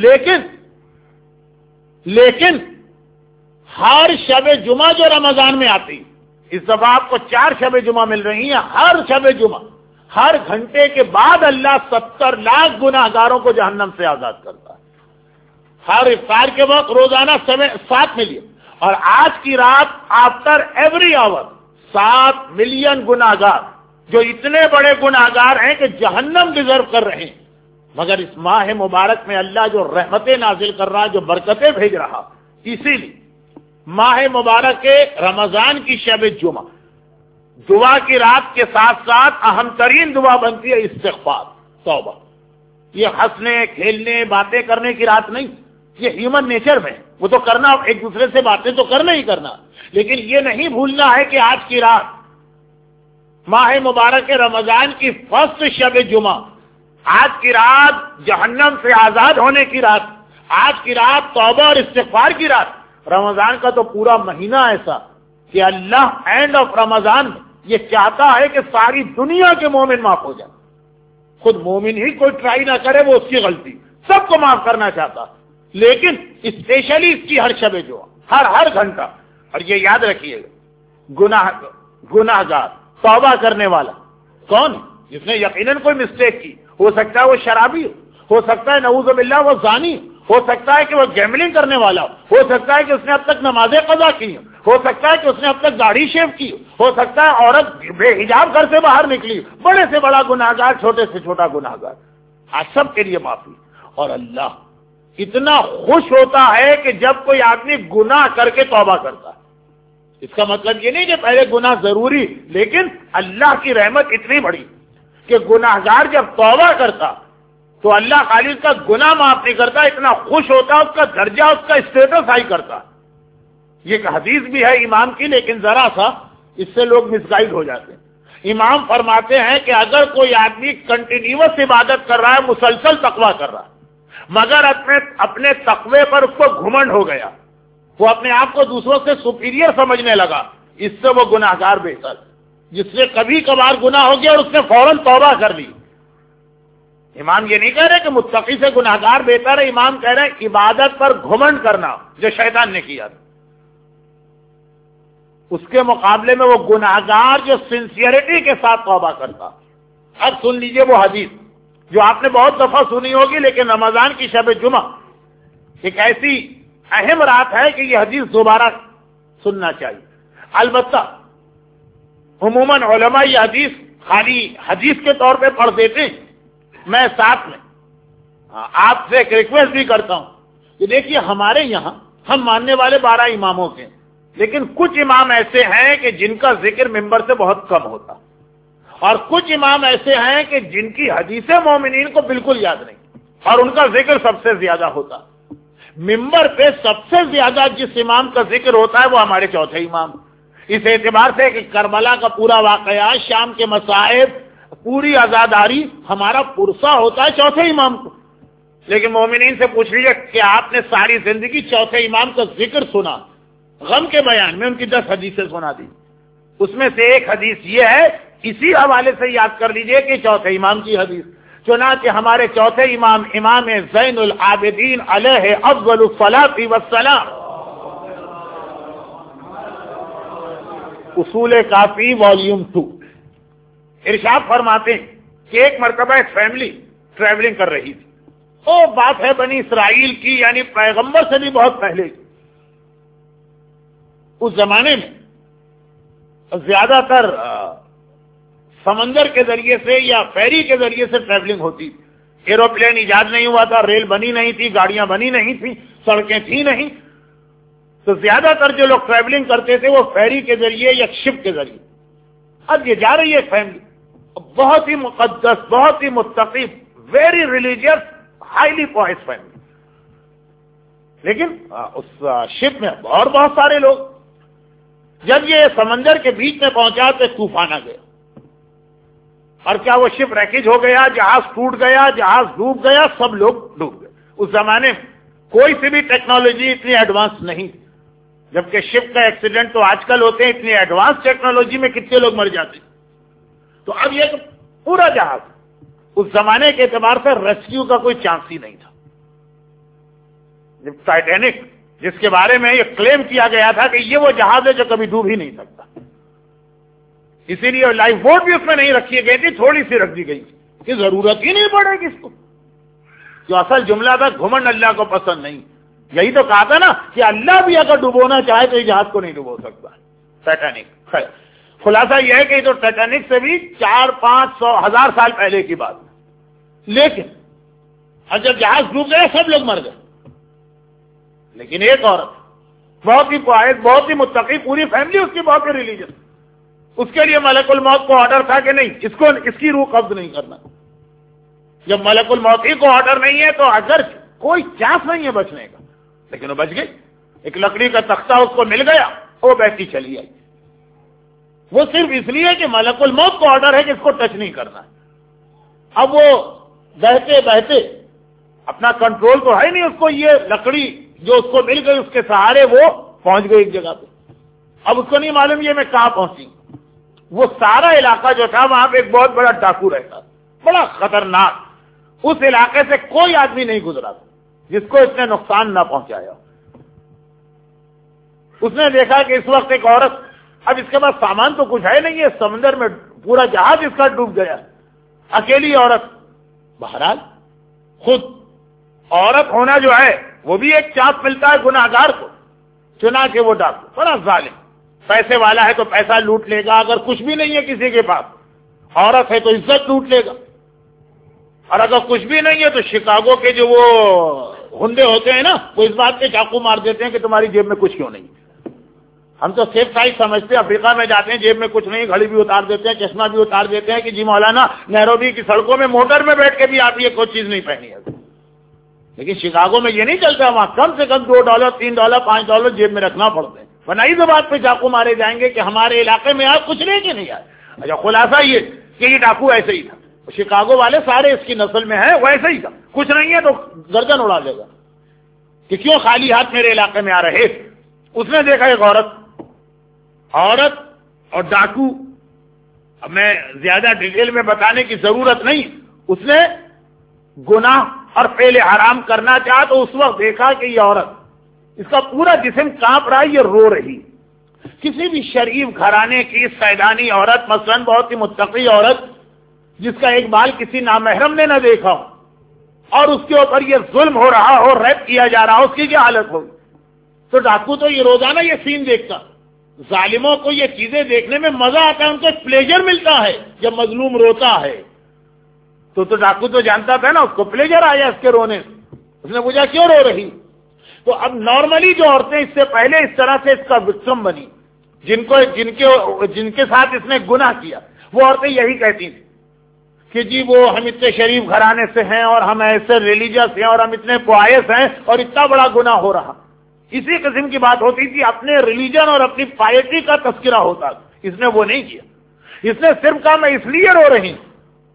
لیکن ہر شب جمعہ جو رمضان میں آتی, اس دفعہ آپ کو 4 شب جمعہ مل رہی ہیں, ہر شب جمعہ ہر گھنٹے کے بعد اللہ 70 لاکھ گناہگاروں کو جہنم سے آزاد کرتا ہے. ہر افطار کے وقت روزانہ 7 ملین, اور آج کی رات آفٹر ایوری آور 7 ملین گناہگار جو اتنے بڑے گناہگار ہیں کہ جہنم ڈیزرو کر رہے ہیں, مگر اس ماہ مبارک میں اللہ جو رحمتیں نازل کر رہا, جو برکتیں بھیج رہا, اسی لیے ماہ مبارک کے رمضان کی شب جمعہ دعا کی رات کے ساتھ ساتھ اہم ترین دعا بنتی ہے استغفار, توبہ. یہ ہنسنے کھیلنے باتیں کرنے کی رات نہیں, یہ ہیومن نیچر میں وہ تو کرنا, ایک دوسرے سے باتیں تو کرنا ہی کرنا, لیکن یہ نہیں بھولنا ہے کہ آج کی رات ماہ مبارک رمضان کی فرسٹ شب جمعہ, آج کی رات جہنم سے آزاد ہونے کی رات, آج کی رات توبہ اور استغفار کی رات. رمضان کا تو پورا مہینہ ایسا کہ اللہ اینڈ آف رمضان میں یہ چاہتا ہے کہ ساری دنیا کے مومن معاف ہو جائیں, خود مومن ہی کوئی ٹرائی نہ کرے وہ اس کی غلطی، سب کو معاف کرنا چاہتا، لیکن اسپیشلی اس کی ہر شب جو ہر گھنٹہ. اور یہ یاد رکھیے گناہ گار توبہ کرنے والا کون؟ جس نے یقیناً کوئی مسٹیک کی، ہو سکتا ہے وہ شرابی ہو سکتا ہے نعوذ باللہ وہ زانی ہو سکتا ہے کہ وہ گیملنگ کرنے والا ہو سکتا ہے کہ اس نے اب تک نمازیں قضا کی ہو سکتا ہے کہ اس نے اب تک داڑھی شیو کی ہو سکتا ہے عورت بے حجاب گھر سے باہر نکلی، بڑے سے بڑا گناہگار چھوٹے سے چھوٹا گناہگار، آج سب کے لیے معافی. اور اللہ اتنا خوش ہوتا ہے کہ جب کوئی آدمی گناہ کر کے توبہ کرتا ہے. اس کا مطلب یہ نہیں کہ پہلے گناہ ضروری، لیکن اللہ کی رحمت اتنی بڑی کہ گناہگار جب توبہ کرتا تو اللہ خالی اس کا گناہ معاف نہیں کرتا، اتنا خوش ہوتا، اس کا درجہ اس کا اسٹیٹس ہائی کرتا. یہ ایک حدیث بھی ہے امام کی، لیکن ذرا سا اس سے لوگ مس گائیڈ ہو جاتے ہیں. امام فرماتے ہیں کہ اگر کوئی آدمی کنٹینیوس عبادت کر رہا ہے، مسلسل تقویٰ کر رہا ہے، مگر اپنے تقوی پر اس کو گھمنڈ ہو گیا، وہ اپنے آپ کو دوسروں سے سپیریئر سمجھنے لگا، اس سے وہ گناہگار بہتر، جس سے کبھی کبھار گناہ ہو گیا اور اس نے فوراً توبہ کر لی. امام یہ نہیں کہہ رہے کہ متقی سے گناہگار بہتر ہے، امام کہہ رہے ہیں عبادت پر گھمنڈ کرنا جو شیطان نے کیا، اس کے مقابلے میں وہ گناہگار جو سنسیئرٹی کے ساتھ توبہ کرتا. اب سن لیجئے وہ حدیث جو آپ نے بہت دفعہ سنی ہوگی، لیکن رمضان کی شب جمعہ ایک ایسی اہم رات ہے کہ یہ حدیث دوبارہ سننا چاہیے. البتہ عموماً علماء یہ حدیث خالی حدیث کے طور پہ پڑھ دیتے ہیں. میں ساتھ میں آپ سے ایک ریکویسٹ بھی کرتا ہوں کہ دیکھیے ہمارے یہاں ہم ماننے والے 12 اماموں کے، لیکن کچھ امام ایسے ہیں کہ جن کا ذکر ممبر سے بہت کم ہوتا، اور کچھ امام ایسے ہیں کہ جن کی حدیث مومنین کو بالکل یاد نہیں اور ان کا ذکر سب سے زیادہ ہوتا. ممبر پہ سب سے زیادہ جس امام کا ذکر ہوتا ہے وہ ہمارے چوتھے امام، اس اعتبار سے کہ کربلا کا پورا واقعہ، شام کے مصائب، پوری عزاداری ہمارا پرسہ ہوتا ہے چوتھے امام کو. لیکن مومنین سے پوچھ لیجیے کہ آپ نے ساری زندگی چوتھے امام کا ذکر سنا، غم کے بیان میں ان کی 10 حدیثیں سنا دی، اس میں سے ایک حدیث یہ ہے، اسی حوالے سے یاد کر لیجئے کہ چوتھے امام کی حدیث. چنانچہ ہمارے چوتھے امام امام زین العابدین علیہ افضل الصلاۃ والسلام اصول کافی والیوم 2 ارشاد فرماتے ہیں کہ ایک مرتبہ ایک فیملی ٹریولنگ کر رہی تھی. وہ بات ہے بنی اسرائیل کی، یعنی پیغمبر سے بھی بہت پہلے کی. اس زمانے میں زیادہ تر سمندر کے ذریعے سے یا فیری کے ذریعے سے ٹریولنگ ہوتی تھی. ایروپلین ایجاد نہیں ہوا تھا، ریل بنی نہیں تھی، گاڑیاں بنی نہیں تھی، سڑکیں تھی نہیں، تو زیادہ تر جو لوگ ٹریولنگ کرتے تھے وہ فیری کے ذریعے یا شپ کے ذریعے. اب یہ جا رہی ہے فیملی، بہت ہی مقدس، بہت ہی متقی، very religious, highly pious family. لیکن اس شپ میں اور بہت سارے لوگ. جب یہ سمندر کے بیچ میں پہنچا تو طوفان آ گیا، اور کیا وہ شپ ریکیج ہو گیا، جہاز ٹوٹ گیا، جہاز ڈوب گیا، سب لوگ ڈوب گئے. اس زمانے میں کوئی سی بھی ٹیکنالوجی اتنی ایڈوانس نہیں تھی، جبکہ شپ کا ایکسیڈنٹ تو آج کل ہوتے ہیں، اتنی ایڈوانس ٹیکنالوجی میں کتنے لوگ مر جاتے. تو اب یہ پورا جہاز، اس زمانے کے اعتبار سے ریسکیو کا کوئی چانس ہی نہیں تھا. ٹائٹینک جس کے بارے میں یہ کلیم کیا گیا تھا کہ یہ وہ جہاز ہے جو کبھی ڈوب ہی نہیں سکتا، اسی لیے لائف بوٹ بھی اس میں نہیں رکھی گئی تھی، تھوڑی سی رکھ دی گئی کہ ضرورت ہی نہیں پڑے گی اس کو. جو اصل جملہ تھا گھمنڈ اللہ کو پسند نہیں. یہی تو کہا تھا نا کہ اللہ بھی اگر ڈبونا چاہے تو یہ جہاز کو نہیں ڈبو سکتا. ٹائٹینک خلاصہ یہ ہے کہ تو ٹائٹینک سے بھی 400-500-1000 سال پہلے کی بات. لیکن جب جہاز ڈوب گئے سب لوگ مر گئے، لیکن ایک عورت بہت ہی قائد، بہت ہی متقی، پوری فیملی اس کی بہت ہی ریلیجس، اس کے لیے ملک الموت کو آرڈر تھا کہ نہیں اس کی روح قبض نہیں کرنا. جب ملک الموت ہی کو آرڈر نہیں ہے تو اگر کوئی چانس نہیں ہے بچنے کا، لیکن وہ بچ گئی. ایک لکڑی کا تختہ اس کو مل گیا، وہ بیٹھی چلی آئی. وہ صرف اس لیے کہ ملک الموت کو آرڈر ہے کہ اس کو ٹچ نہیں کرنا ہے. اب وہ بہتے بہتے، اپنا کنٹرول تو ہے نہیں اس کو، یہ لکڑی جو اس کو مل گئی اس کے سہارے وہ پہنچ گئی ایک جگہ پہ. اب اس کو نہیں معلوم یہ میں کہاں پہنچی. وہ سارا علاقہ جو تھا وہاں پہ ایک بہت بڑا ڈاکو رہتا، بڑا خطرناک. اس علاقے سے کوئی آدمی نہیں گزرا تھا جس کو اس نے نقصان نہ پہنچایا. اس نے دیکھا کہ اس وقت ایک عورت, اب اس کے پاس سامان تو کچھ ہے نہیں ہے, سمندر میں پورا جہاز اس کا ڈوب گیا, اکیلی عورت. بہرحال خود عورت ہونا جو ہے وہ بھی ایک چانس ملتا ہے گناہگار کو. چنا کہ وہ ڈاکو بڑا ظالم, پیسے والا ہے تو پیسہ لوٹ لے گا, اگر کچھ بھی نہیں ہے کسی کے پاس, عورت ہے تو عزت لوٹ لے گا, اور اگر کچھ بھی نہیں ہے تو شکاگو کے جو وہ گنڈے ہوتے ہیں نا, وہ اس بات پہ چاقو مار دیتے ہیں کہ تمہاری جیب میں کچھ کیوں نہیں. ہم تو سیف سائز سمجھتے ہیں, افریقہ میں جاتے ہیں جیب میں کچھ نہیں, گھڑی بھی اتار دیتے ہیں, چشمہ بھی اتار دیتے ہیں کہ جی مولانا نیروبی کی سڑکوں میں موٹر میں بیٹھ کے بھی آپ یہ کوئی چیز نہیں پہنی ہے. لیکن شکاگو میں یہ نہیں چلتا, وہاں کم سے کم $2, $3, $5 جیب میں رکھنا پڑتے ہیں, ورنہ اس بات پہ چاقو مارے جائیں گے کہ ہمارے علاقے میں آپ کچھ نہیں کہ نہیں آئے. اچھا, خلاصہ یہ کہ یہ ڈاکو ایسے ہی تھا, شکاگو والے سارے اس کی نسل میں ہیں, ویسے ہی تھا, کچھ نہیں ہے تو گردن اڑا دے گا کہ کیوں خالی ہاتھ میرے علاقے میں آ رہے. اس نے دیکھا ایک عورت اور ڈاکو, اب میں زیادہ ڈیٹیل میں بتانے کی ضرورت نہیں, اس نے گناہ اور فعل حرام کرنا چاہا تو اس وقت دیکھا کہ یہ عورت, اس کا پورا جسم کانپ رہا ہے, یہ رو رہی. کسی بھی شریف گھرانے کی سیدانی عورت, مثلا بہت ہی متقی عورت جس کا ایک بال کسی نامحرم نے نہ دیکھا ہو, اور اس کے اوپر یہ ظلم ہو رہا ہو, ریپ کیا جا رہا ہو, اس کی کیا حالت ہوگی. تو ڈاکو تو یہ روزانہ یہ سین دیکھتا. ظالموں کو یہ چیزیں دیکھنے میں مزہ آتا ہے, ان کو ایک پلیجر ملتا ہے جب مظلوم روتا ہے. تو ڈاکو تو جانتا تھا نا, اس کو پلیجر آیا اس کے رونے. اس نے پوچھا کیوں رو رہی. تو اب نارملی جو عورتیں اس سے پہلے اس طرح سے اس کا وکٹم بنی, جن کے ساتھ اس نے گناہ کیا, وہ عورتیں یہی کہتی تھیں کہ جی وہ ہم اتنے شریف گھرانے سے ہیں, اور ہم ایسے ریلیجس ہیں, اور ہم اتنے پوائس ہیں, اور اتنا بڑا گناہ ہو رہا. اسی قسم کی بات ہوتی تھی, اپنے ریلیجن اور اپنی پائٹی کا تذکرہ ہوتا. اس نے وہ نہیں کیا. اس نے صرف کہا میں اس لیے رو رہی ہوں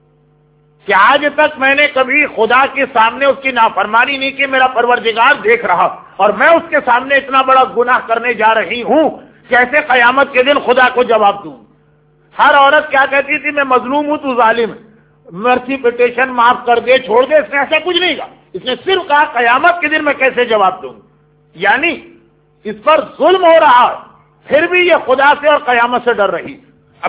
کہ آج تک میں نے کبھی خدا کے سامنے اس کی نافرمانی نہیں کی, میرا پروردگار دیکھ رہا, اور میں اس کے سامنے اتنا بڑا گناہ کرنے جا رہی ہوں, کیسے قیامت کے دن خدا کو جواب دوں. ہر عورت کیا کہتی تھی, میں مظلوم ہوں, تو ظالم ہے, مرسی پٹیشن معاف کر دے, چھوڑ دے. اس نے ایسا کچھ نہیں کہا. اس نے صرف کہا قیامت کے دن میں کیسے جواب دوں. یعنی اس پر ظلم ہو رہا, پھر بھی یہ خدا سے اور قیامت سے ڈر رہی. اب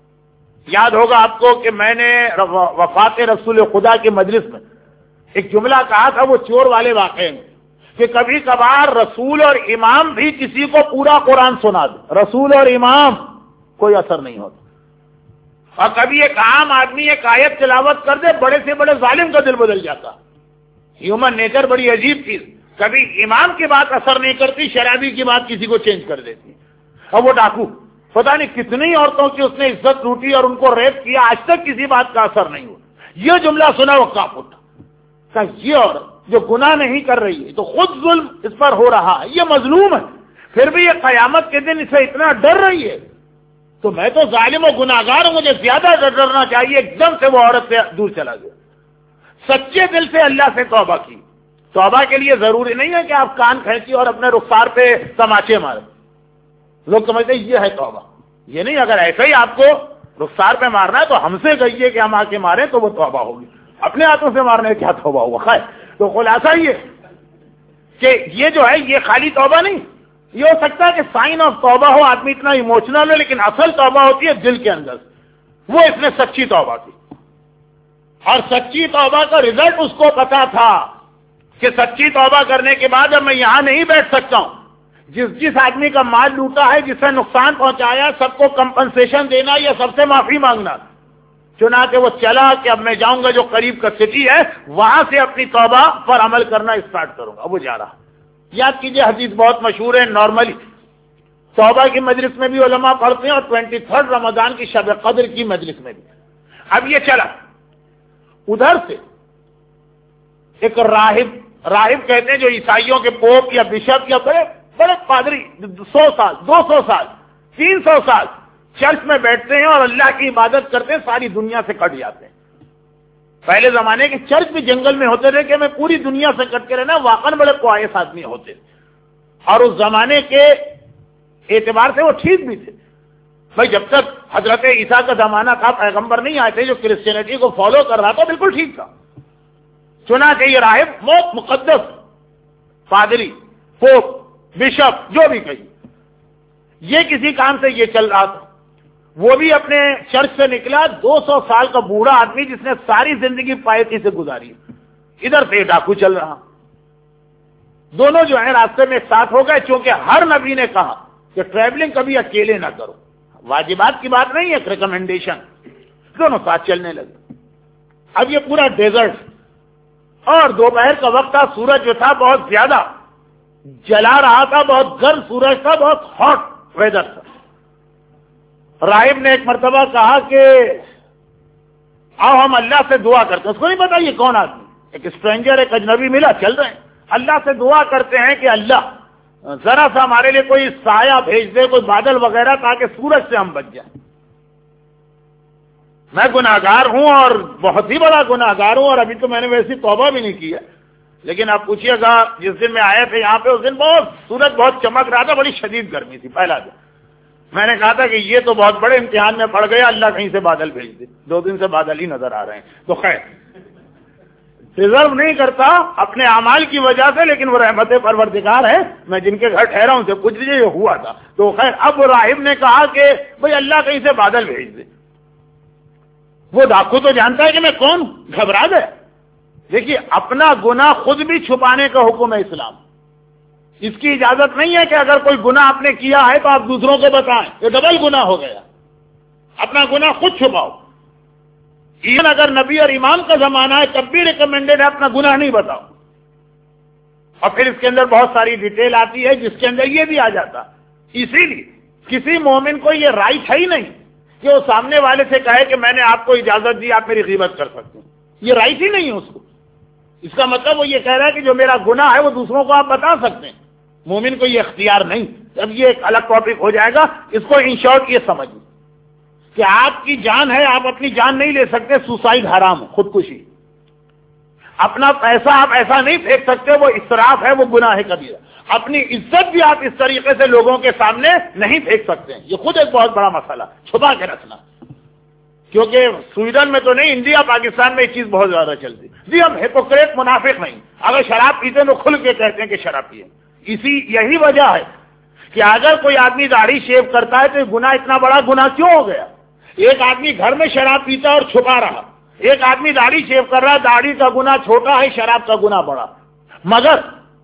یاد ہوگا آپ کو کہ میں نے وفات رسول خدا کے مجلس میں ایک جملہ کہا تھا, وہ چور والے واقعے میں, کہ کبھی کبھار رسول اور امام بھی کسی کو پورا قرآن سنا دے, رسول اور امام کوئی اثر نہیں ہوتا. اور کبھی ایک عام آدمی ایک آیت تلاوت کر دے, بڑے سے بڑے ظالم کا دل بدل جاتا. ہیومن نیچر بڑی عجیب چیز. کبھی امام کی بات اثر نہیں کرتی, شرابی کی بات کسی کو چینج کر دیتی. اور وہ ڈاکو پتہ نہیں کتنی عورتوں کی اس نے عزت لوٹی اور ان کو ریپ کیا, آج تک کسی بات کا اثر نہیں ہوا. یہ جملہ سنا وہ کانپ اٹھا کہ یہ عورت جو گناہ نہیں کر رہی ہے, تو خود ظلم اس پر ہو رہا ہے, یہ مظلوم ہے, پھر بھی یہ قیامت کے دن اسے اتنا ڈر رہی ہے, تو میں تو ظالم و گناہگار ہوں, مجھے زیادہ ڈرنا چاہیے. ایک دم سے وہ عورت سے دور چلا گیا. سچے دل سے اللہ سے توبہ کی. توبہ کے لیے ضروری نہیں ہے کہ آپ کان کھینچی اور اپنے رخسار پہ تماچے مارے. لوگ سمجھتے ہیں یہ ہے توبہ. یہ نہیں, اگر ایسا ہی آپ کو رخسار پہ مارنا ہے تو ہم سے کہیے کہ ہم آ کے ماریں تو وہ توبہ ہوگی. اپنے ہاتھوں سے مارنے کیا توبہ ہوگا. خیر, تو خلاصہ یہ کہ یہ جو ہے یہ خالی توبہ نہیں, یہ ہو سکتا ہے کہ سائن آف توبہ ہو, آدمی اتنا ایموشنل ہے, لیکن اصل توبہ ہوتی ہے دل کے اندر. وہ اس نے سچی توبہ کی, اور سچی توبہ کا رزلٹ اس کو پتا تھا کہ سچی توبہ کرنے کے بعد اب میں یہاں نہیں بیٹھ سکتا ہوں. جس آدمی کا مال لوٹا ہے, جس سے نقصان پہنچایا, سب کو کمپنسیشن دینا یا سب سے معافی مانگنا. چنانچہ وہ چلا کہ اب میں جاؤں گا جو قریب کا سٹی ہے, وہاں سے اپنی توبہ پر عمل کرنا اسٹارٹ کروں گا. وہ جا رہا. یاد کیجئے, حدیث بہت مشہور ہے. نارملی توبہ کی مجلس میں بھی علماء پڑھتے ہیں, اور 23 رمضان کی شب قدر کی مجلس میں بھی. اب یہ چلا, ادھر سے ایک راہب کہتے ہیں جو عیسائیوں کے پوپ یا بشپ یا بڑے پادری 100 سال 200 سال 300 سال چرچ میں بیٹھتے ہیں اور اللہ کی عبادت کرتے ہیں, ساری دنیا سے کٹ جاتے ہیں. پہلے زمانے کے چرچ بھی جنگل میں ہوتے تھے کہ میں پوری دنیا سے کٹ کے رہنا, واقعا بڑے قوائس آدمی ہوتے تھے, اور اس زمانے کے اعتبار سے وہ ٹھیک بھی تھے. بھائی جب تک حضرت عیسیٰ کا زمانہ تھا، پیغمبر نہیں آئے تھے، جو کرسچینٹی کو فالو کر رہا تھا بالکل ٹھیک تھا. چنانچہ یہ راہب موت مقدس، پادری، پوپ، بشپ، جو بھی کہی، یہ کسی کام سے یہ چل رہا تھا. وہ بھی اپنے چرچ سے نکلا، 200 سال کا بوڑھا آدمی جس نے ساری زندگی پائیتی سے گزاری، ادھر سے ڈاکو چل رہا. دونوں جو ہیں راستے میں ساتھ ہو گئے، چونکہ ہر نبی نے کہا کہ ٹریولنگ کبھی اکیلے نہ کرو، واجبات کی بات نہیں ہے، ریکمینڈیشن. دونوں ساتھ چلنے لگے. اب یہ پورا ڈیزرٹ اور دوپہر کا وقت تھا، سورج جو تھا بہت زیادہ جلا رہا تھا، بہت گرم سورج تھا، بہت ہاٹ ویدر تھا. راہب نے ایک مرتبہ کہا کہ آؤ ہم اللہ سے دعا کرتے ہیں. اس کو نہیں پتا یہ کون آدمی، ایک اسٹرینجر، ایک اجنبی ملا، چل رہے ہیں، اللہ سے دعا کرتے ہیں کہ اللہ ذرا سا ہمارے لیے کوئی سایہ بھیج دے، کوئی بادل وغیرہ، تاکہ سورج سے ہم بچ جائیں. میں گناہگار ہوں اور بہت ہی بڑا گناہگار ہوں، اور ابھی تو میں نے ویسی توبہ بھی نہیں کی ہے. لیکن آپ پوچھیے گا، جس دن میں آئے تھے یہاں پہ، اس دن بہت سورج بہت چمک رہا تھا، بڑی شدید گرمی تھی. پہلا دن میں نے کہا تھا کہ یہ تو بہت بڑے امتحان میں پڑ گیا، اللہ کہیں سے بادل بھیج دے. 2 دن سے بادل ہی نظر آ رہے ہیں. تو خیر، ڈیزرو نہیں کرتا اپنے اعمال کی وجہ سے، لیکن وہ رحمت پروردگار ہے. میں جن کے گھر ٹھہرا ہوں سے کچھ یہ ہوا تھا. تو خیر، اب راہب نے کہا کہ بھئی اللہ کہیں سے بادل بھیج دے. وہ ڈاکو تو جانتا ہے کہ میں کون، گھبرا گیا. دیکھیے، اپنا گناہ خود بھی چھپانے کا حکم ہے اسلام. اس کی اجازت نہیں ہے کہ اگر کوئی گناہ آپ نے کیا ہے تو آپ دوسروں کو بتائیں، یہ ڈبل گناہ ہو گیا. اپنا گناہ خود چھپاؤ. ایون اگر نبی اور امام کا زمانہ ہے تب بھی ریکمینڈیڈ ہے اپنا گناہ نہیں بتاؤ. اور پھر اس کے اندر بہت ساری ڈیٹیل آتی ہے جس کے اندر یہ بھی آ جاتا. اسی لیے کسی مومن کو یہ رائٹ ہے ہی نہیں کہ وہ سامنے والے سے کہے کہ میں نے آپ کو اجازت دی، آپ میری غیبت کر سکتے ہیں. یہ رائٹ ہی نہیں ہے اس کو. اس کا مطلب وہ یہ کہہ رہا ہے کہ جو میرا گناہ ہے وہ دوسروں کو آپ بتا سکتے ہیں. مومن کو یہ اختیار نہیں. اب یہ ایک الگ ٹاپک ہو جائے گا. اس کو ان شارٹ یہ سمجھیں کہ آپ کی جان ہے، آپ اپنی جان نہیں لے سکتے، سوسائڈ حرام ہے، خودکشی. اپنا پیسہ آپ ایسا نہیں پھینک سکتے، وہ اسراف ہے، وہ گناہ ہے کبیرہ. اپنی عزت بھی آپ اس طریقے سے لوگوں کے سامنے نہیں پھینک سکتے ہیں. یہ خود ایک بہت بڑا مسئلہ، چھپا کے رکھنا. کیونکہ سویڈن میں تو نہیں، انڈیا پاکستان میں یہ چیز بہت زیادہ چلتی. جی ہم ہپوکریٹ منافق نہیں، اگر شراب پیتے تو کھل کے کہتے ہیں کہ شراب پیے. یہی وجہ ہے کہ اگر کوئی آدمی داڑھی شیو کرتا ہے تو گناہ اتنا بڑا گناہ کیوں ہو گیا؟ ایک آدمی گھر میں شراب پیتا اور چھپا رہا، ایک آدمی داڑھی شیو کر رہا، داڑھی کا گناہ چھوٹا ہے، شراب کا گناہ بڑا. مگر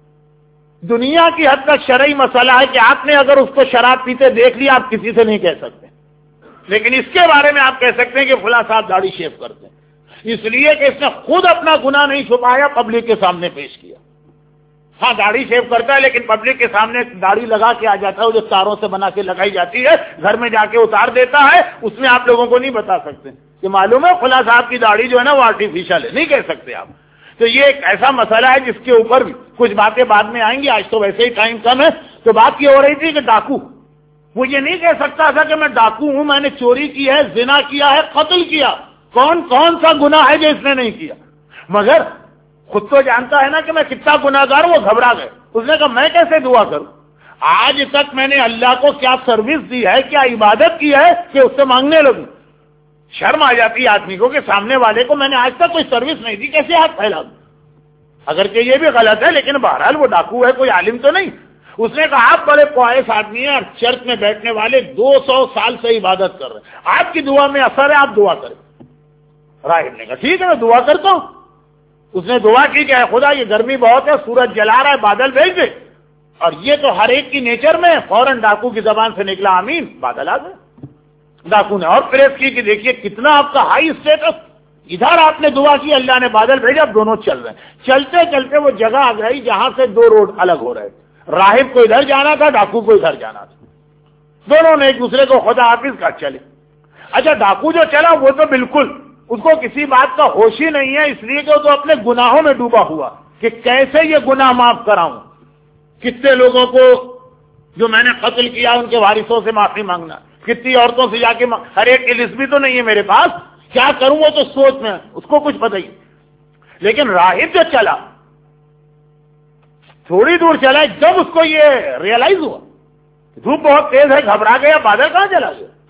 دنیا کی حد تک شرعی مسئلہ ہے کہ آپ نے اگر اس کو شراب پیتے دیکھ لیا، آپ کسی سے نہیں کہہ سکتے. لیکن اس کے بارے میں آپ کہہ سکتے ہیں کہ فلاں صاحب داڑھی شیو کرتے ہیں، اس لیے کہ اس نے خود اپنا گناہ نہیں چھپایا، پبلک کے سامنے پیش کیا. ہاں داڑھی شیو کرتا ہے لیکن پبلک کے سامنے داڑھی لگا کے آ جاتا ہے، وہ جو تاروں سے بنا کے لگائی جاتی ہے، گھر میں جا کے اتار دیتا ہے. اس میں آپ لوگوں کو نہیں بتا سکتے کہ معلوم ہے فلاں صاحب کی داڑھی جو ہے نا وہ آرٹیفیشل ہے، نہیں کہہ سکتے آپ. تو یہ ایک ایسا مسئلہ ہے جس کے اوپر بھی کچھ باتیں بعد میں آئیں گی. آج تو ویسے ہی ٹائم کم ہے. تو بات یہ ہو رہی تھی کہ ڈاکو وہ یہ نہیں کہہ سکتا تھا کہ میں ڈاکو ہوں، میں نے چوری کی ہے، زنا کیا ہے، قتل کیا. کون سا گناہ ہے جو اس نے نہیں کیا؟ مگر خود تو جانتا ہے نا کہ میں کتنا گناہگار ہوں. وہ گھبرا گئے. اس نے کہا میں کیسے دعا کروں؟ آج تک میں نے اللہ کو کیا سروس دی ہے، کیا عبادت کی ہے کہ اس سے مانگنے لگوں؟ شرم آ جاتی ہے آدمی کو کہ سامنے والے کو میں نے آج تک کوئی سروس نہیں دی، کیسے ہاتھ پھیلا دوں؟ اگرچہ یہ بھی غلط ہے، لیکن بہرحال وہ ڈاکو ہے، کوئی عالم تو نہیں. اس نے کہا آپ بڑے پوائس آدمی ہیں اور چرچ میں بیٹھنے والے 200 سال سے عبادت کر رہے ہیں، آپ کی دعا میں اثر ہے، آپ دعا کریں. راہب نے کہا ٹھیک ہے میں دعا کرتا ہوں. اس نے دعا کی کہ اے خدا یہ گرمی بہت ہے، سورج جلا رہا ہے، بادل بھیج دے. اور یہ تو ہر ایک کی نیچر میں. فوراً ڈاکو کی زبان سے نکلا آمین، بادل آ گئے. ڈاکو نے اور پریس کی کہ دیکھیے کتنا آپ کا ہائی اسٹیٹس، ادھر آپ نے دعا کی، اللہ نے بادل بھیجا، اب دونوں چل رہے ہیں. چلتے چلتے وہ جگہ آ گئی جہاں سے 2 روڈ الگ ہو رہے تھے. راہب کو ادھر جانا تھا، ڈاکو کو ادھر جانا تھا. دونوں نے ایک دوسرے کو خدا حافظ کہا چلے. اچھا ڈاکو جو چلا وہ تو بالکل اس کو کسی بات کا ہوش ہی نہیں ہے، اس لیے کہ وہ تو اپنے گناہوں میں ڈوبا ہوا کہ کیسے یہ گناہ معاف کراؤں. کتنے لوگوں کو جو میں نے قتل کیا ان کے وارثوں سے معافی مانگنا، کتنی عورتوں سے جا کے ہر ایک کی لسٹ بھی تو نہیں ہے میرے پاس، کیا کروں وہ تو سوچ میں اس کو کچھ پتہ ہی. لیکن راہب جو چلا تھوڑی دور چلا، جب اس کو یہ ریئلائز ہوا دھوپ بہت تیز ہے، گھبرا گیا، بادل کہاں چلا گیا.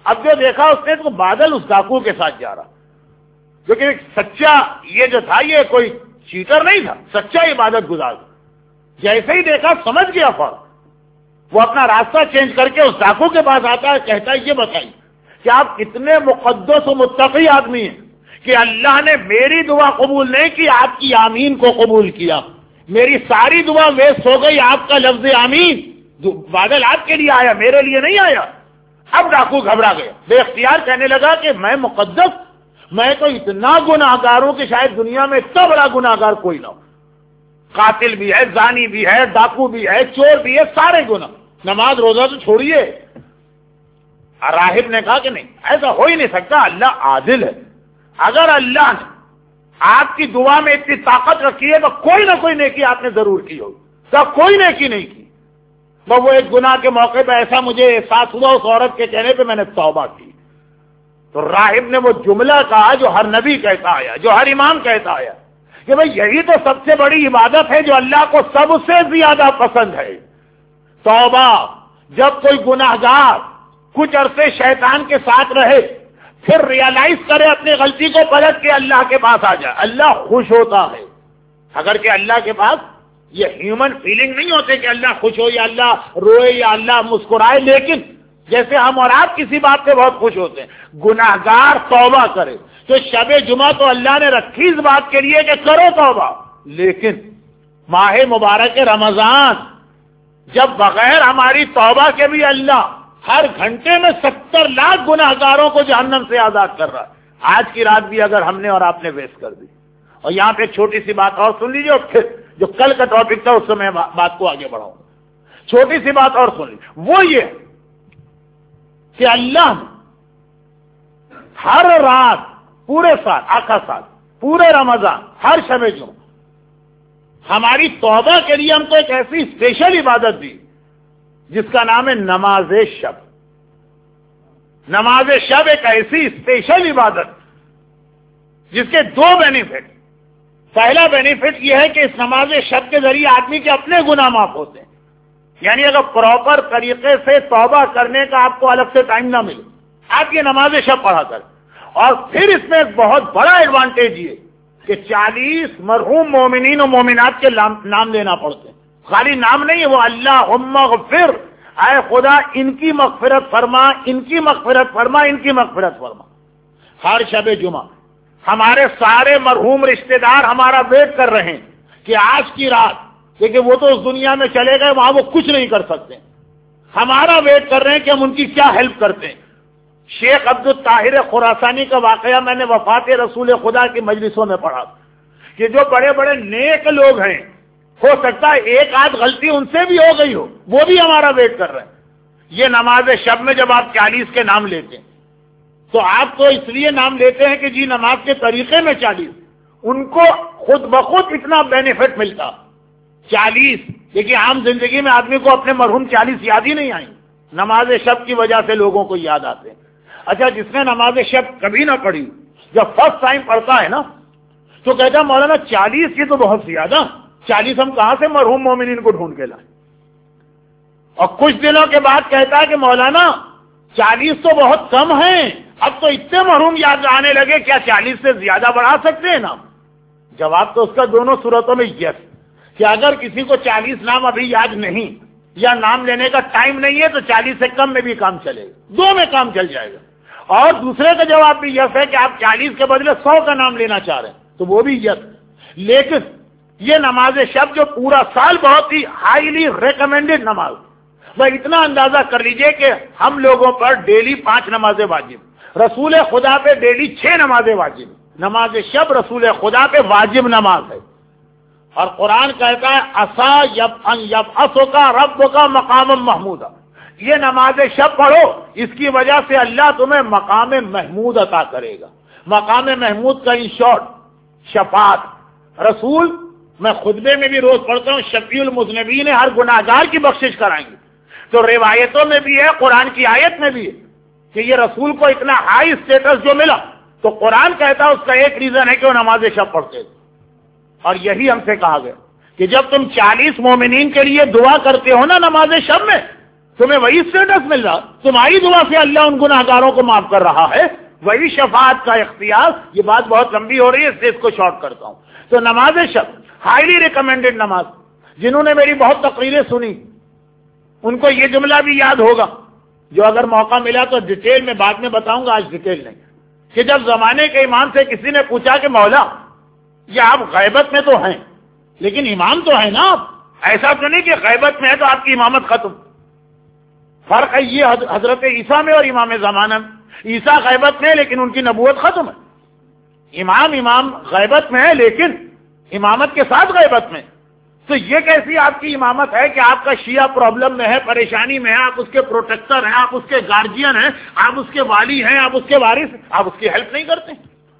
اب جو دیکھا اس نے تو بادل اس ڈاکو کے ساتھ جا رہا، لیکن ایک سچا یہ جو تھا یہ کوئی چیٹر نہیں تھا، سچا عبادت گزار تھا. جیسے ہی دیکھا سمجھ گیا فوراً، وہ اپنا راستہ چینج کر کے اس ڈاکو کے پاس آتا ہے، کہتا ہے یہ بتائیے کہ آپ کتنے مقدس و متقی آدمی ہیں کہ اللہ نے میری دعا قبول نہیں کی، آپ کی آمین کو قبول کیا. میری ساری دعا ویسٹ ہو گئی، آپ کا لفظ آمین بادل آپ کے لیے آیا، میرے لیے نہیں آیا. اب ڈاکو گھبرا گیا، بے اختیار کہنے لگا کہ میں مقدس، میں تو اتنا گناہگار ہوں کہ شاید دنیا میں اتنا بڑا گناہگار کوئی نہ ہو. قاتل بھی ہے، زانی بھی ہے، ڈاکو بھی ہے، چور بھی ہے، سارے گناہ، نماز روزہ تو چھوڑیے. راہب نے کہا کہ نہیں، ایسا ہو ہی نہیں سکتا، اللہ عادل ہے. اگر اللہ نے آپ کی دعا میں اتنی طاقت رکھی ہے تو کوئی نہ کوئی نیکی آپ نے ضرور کی ہوگی. تو کوئی نیکی نہیں کی، وہ ایک گناہ کے موقع پہ ایسا مجھے احساس ہوا اس عورت کے کہنے پہ میں نے توبہ کی. تو راہب نے وہ جملہ کہا جو ہر نبی کہتا آیا، جو ہر امام کہتا آیا کہ بھئی یہی تو سب سے بڑی عبادت ہے جو اللہ کو سب سے زیادہ پسند ہے، توبہ. جب کوئی گناہگار کچھ عرصے شیطان کے ساتھ رہے، پھر ریئلائز کرے اپنی غلطی کو، پلٹ کے اللہ کے پاس آ جائے، اللہ خوش ہوتا ہے. اگر کہ اللہ کے پاس یہ ہیومن فیلنگ نہیں ہوتے کہ اللہ خوش ہو یا اللہ روئے یا اللہ مسکرائے، لیکن جیسے ہم اور آپ کسی بات سے بہت خوش ہوتے ہیں، گناہگار توبہ کرے. تو شب جمعہ تو اللہ نے رکھی اس بات کے لیے کہ کرو توبہ، لیکن ماہ مبارک رمضان جب بغیر ہماری توبہ کے بھی اللہ ہر گھنٹے میں 70 لاکھ گناہگاروں کو جہنم سے آزاد کر رہا ہے. آج کی رات بھی اگر ہم نے اور آپ نے ویسٹ کر دی. اور یہاں پہ ایک چھوٹی سی بات اور سن لیجیے، اور پھر جو کل کا ٹاپک تھا اس سے میں بات کو آگے بڑھاؤں گا. چھوٹی سی بات اور سن لیجیے، وہ یہ کہ اللہ ہر رات، پورے سال، آخر سال، پورے رمضان، ہر شب جمعہ ہماری توبہ کے لیے ہم کو ایک ایسی اسپیشل عبادت دی جس کا نام ہے نماز شب. نماز شب ایک ایسی اسپیشل عبادت جس کے 2 بینیفٹ. پہلا بینیفٹ یہ ہے کہ اس نماز شب کے ذریعے آدمی کے اپنے گناہ معاف ہوتے ہیں. یعنی اگر پراپر طریقے سے توبہ کرنے کا آپ کو الگ سے ٹائم نہ ملے، آپ یہ نماز شب پڑھا کریں. اور پھر اس میں ایک بہت بڑا ایڈوانٹیج یہ کہ 40 مرحوم مومنین و مومنات کے نام لینا پڑتے ہیں. خالی نام نہیں ہے، وہ اللہم اغفر، اے خدا ان کی مغفرت فرما، ان کی مغفرت فرما، ان کی مغفرت فرما. ہر شب جمعہ ہمارے سارے مرحوم رشتہ دار ہمارا ویٹ کر رہے ہیں کہ آج کی رات، لیکن وہ تو اس دنیا میں چلے گئے، وہاں وہ کچھ نہیں کر سکتے، ہمارا ویٹ کر رہے ہیں کہ ہم ان کی کیا ہیلپ کرتے ہیں. شیخ عبد الطاہر خراسانی کا واقعہ میں نے وفات رسول خدا کی مجلسوں میں پڑھا کہ جو بڑے بڑے نیک لوگ ہیں، ہو سکتا ہے ایک آدھ غلطی ان سے بھی ہو گئی ہو، وہ بھی ہمارا ویٹ کر رہے ہیں. یہ نماز شب میں جب آپ 40 کے نام لیتے ہیں تو آپ تو اس لیے نام لیتے ہیں کہ جی نماز کے طریقے میں 40، ان کو خود بخود اتنا بینیفٹ ملتا 40. لیکن عام زندگی میں آدمی کو اپنے مرحوم 40 یاد ہی نہیں آئیں، نماز شب کی وجہ سے لوگوں کو یاد آتے ہیں. اچھا، جس نے نماز شب کبھی نہ پڑھی، جب فرسٹ ٹائم پڑھتا ہے نا تو کہتا ہے مولانا 40 یہ تو بہت زیادہ، 40 ہم کہاں سے مرحوم مومنین کو ڈھونڈ کے لائیں. اور کچھ دنوں کے بعد کہتا ہے کہ مولانا 40 تو بہت کم ہیں، اب تو اتنے مرحوم یاد آنے لگے، کیا 40 سے زیادہ بڑھا سکتے ہیں نام؟ جواب تو اس کا دونوں صورتوں میں یس، کہ اگر کسی کو 40 نام ابھی یاد نہیں یا نام لینے کا ٹائم نہیں ہے تو 40 سے کم میں بھی کام چلے گا، 2 میں کام چل جائے گا. اور دوسرے کا جواب بھی یس ہے کہ آپ 40 کے بدلے 100 کا نام لینا چاہ رہے ہیں تو وہ بھی یس. لیکن یہ نماز شب جو پورا سال بہت ہی ہائیلی ریکمینڈڈ نماز، وہ اتنا اندازہ کر لیجئے کہ ہم لوگوں پر ڈیلی 5 نمازیں واجب، رسول خدا پہ ڈیلی 6 نمازیں واجب. نماز شب رسول خدا پہ واجب نماز ہے. اور قرآن کہتا ہے عسا یبعثک ربک مقاما محمودا، یہ نماز شب پڑھو، اس کی وجہ سے اللہ تمہیں مقام محمود عطا کرے گا. مقام محمود کا ان شارٹ شفاعت. رسول میں خطبے میں بھی روز پڑھتا ہوں، شفیع المذنبین، ہر گناہگار کی بخشش کرائیں گے. تو روایتوں میں بھی ہے، قرآن کی آیت میں بھی ہے کہ یہ رسول کو اتنا ہائی اسٹیٹس جو ملا، تو قرآن کہتا ہے اس کا ایک ریزن ہے کہ وہ نماز شب پڑھتے تھے. اور یہی ہم سے کہا گیا کہ جب تم 40 مومنین کے لیے دعا کرتے ہو نا نماز شب میں، تمہیں وہی اسٹیٹس مل رہا, تمہاری دعا سے اللہ ان گناہگاروں کو معاف کر رہا ہے, وہی شفاعت کا اختیار. یہ بات بہت لمبی ہو رہی ہے, اس سے اس کو شارٹ کرتا ہوں. تو نماز شب ہائیلی ریکمینڈڈ نماز. جنہوں نے میری بہت تقریریں سنی ان کو یہ جملہ بھی یاد ہوگا, جو اگر موقع ملا تو ڈیٹیل میں بعد میں بتاؤں گا, آج ڈیٹیل نہیں, کہ جب زمانے کے امام سے کسی نے پوچھا کہ مولا یہ آپ غیبت میں تو ہیں لیکن امام تو ہے نا آپ, ایسا تو نہیں کہ غیبت میں ہے تو آپ کی امامت ختم. فرق ہے یہ حضرت عیسیٰ میں اور امام زمانہ میں. عیسیٰ غیبت میں ہے لیکن ان کی نبوت ختم ہے. امام غیبت میں ہے لیکن امامت کے ساتھ غیبت میں. تو یہ کیسی آپ کی امامت ہے کہ آپ کا شیعہ پرابلم میں ہے, پریشانی میں ہے, آپ اس کے پروٹیکٹر ہیں, آپ اس کے گارجین ہیں, آپ اس کے والی ہیں, آپ اس کے وارث, آپ اس کی ہیلپ نہیں کرتے.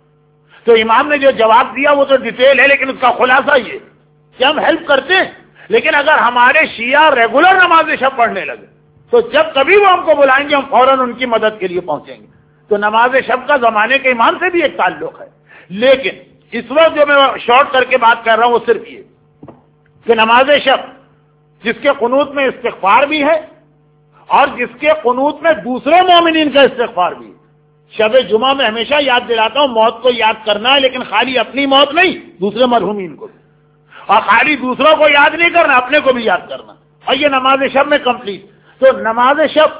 تو امام نے جو جواب دیا وہ تو ڈیٹیل ہے, لیکن اس کا خلاصہ یہ کہ ہم ہیلپ کرتے ہیں, لیکن اگر ہمارے شیعہ ریگولر نماز شب پڑھنے لگے تو جب کبھی وہ ہم کو بلائیں گے ہم فوراً ان کی مدد کے لیے پہنچیں گے. تو نماز شب کا زمانے کے امام سے بھی ایک تعلق ہے. لیکن اس وقت جو میں شارٹ کر کے بات کر رہا ہوں وہ صرف یہ کہ نماز شب جس کے قنوت میں استغفار بھی ہے اور جس کے قنوت میں دوسرے مومنین کا استغفار بھی ہے. شب جمعہ میں ہمیشہ یاد دلاتا ہوں موت کو یاد کرنا ہے, لیکن خالی اپنی موت نہیں, دوسرے مرحومین کو بھی, اور خالی دوسروں کو یاد نہیں کرنا, اپنے کو بھی یاد کرنا. اور یہ نماز شب میں کمپلیٹ. تو نماز شب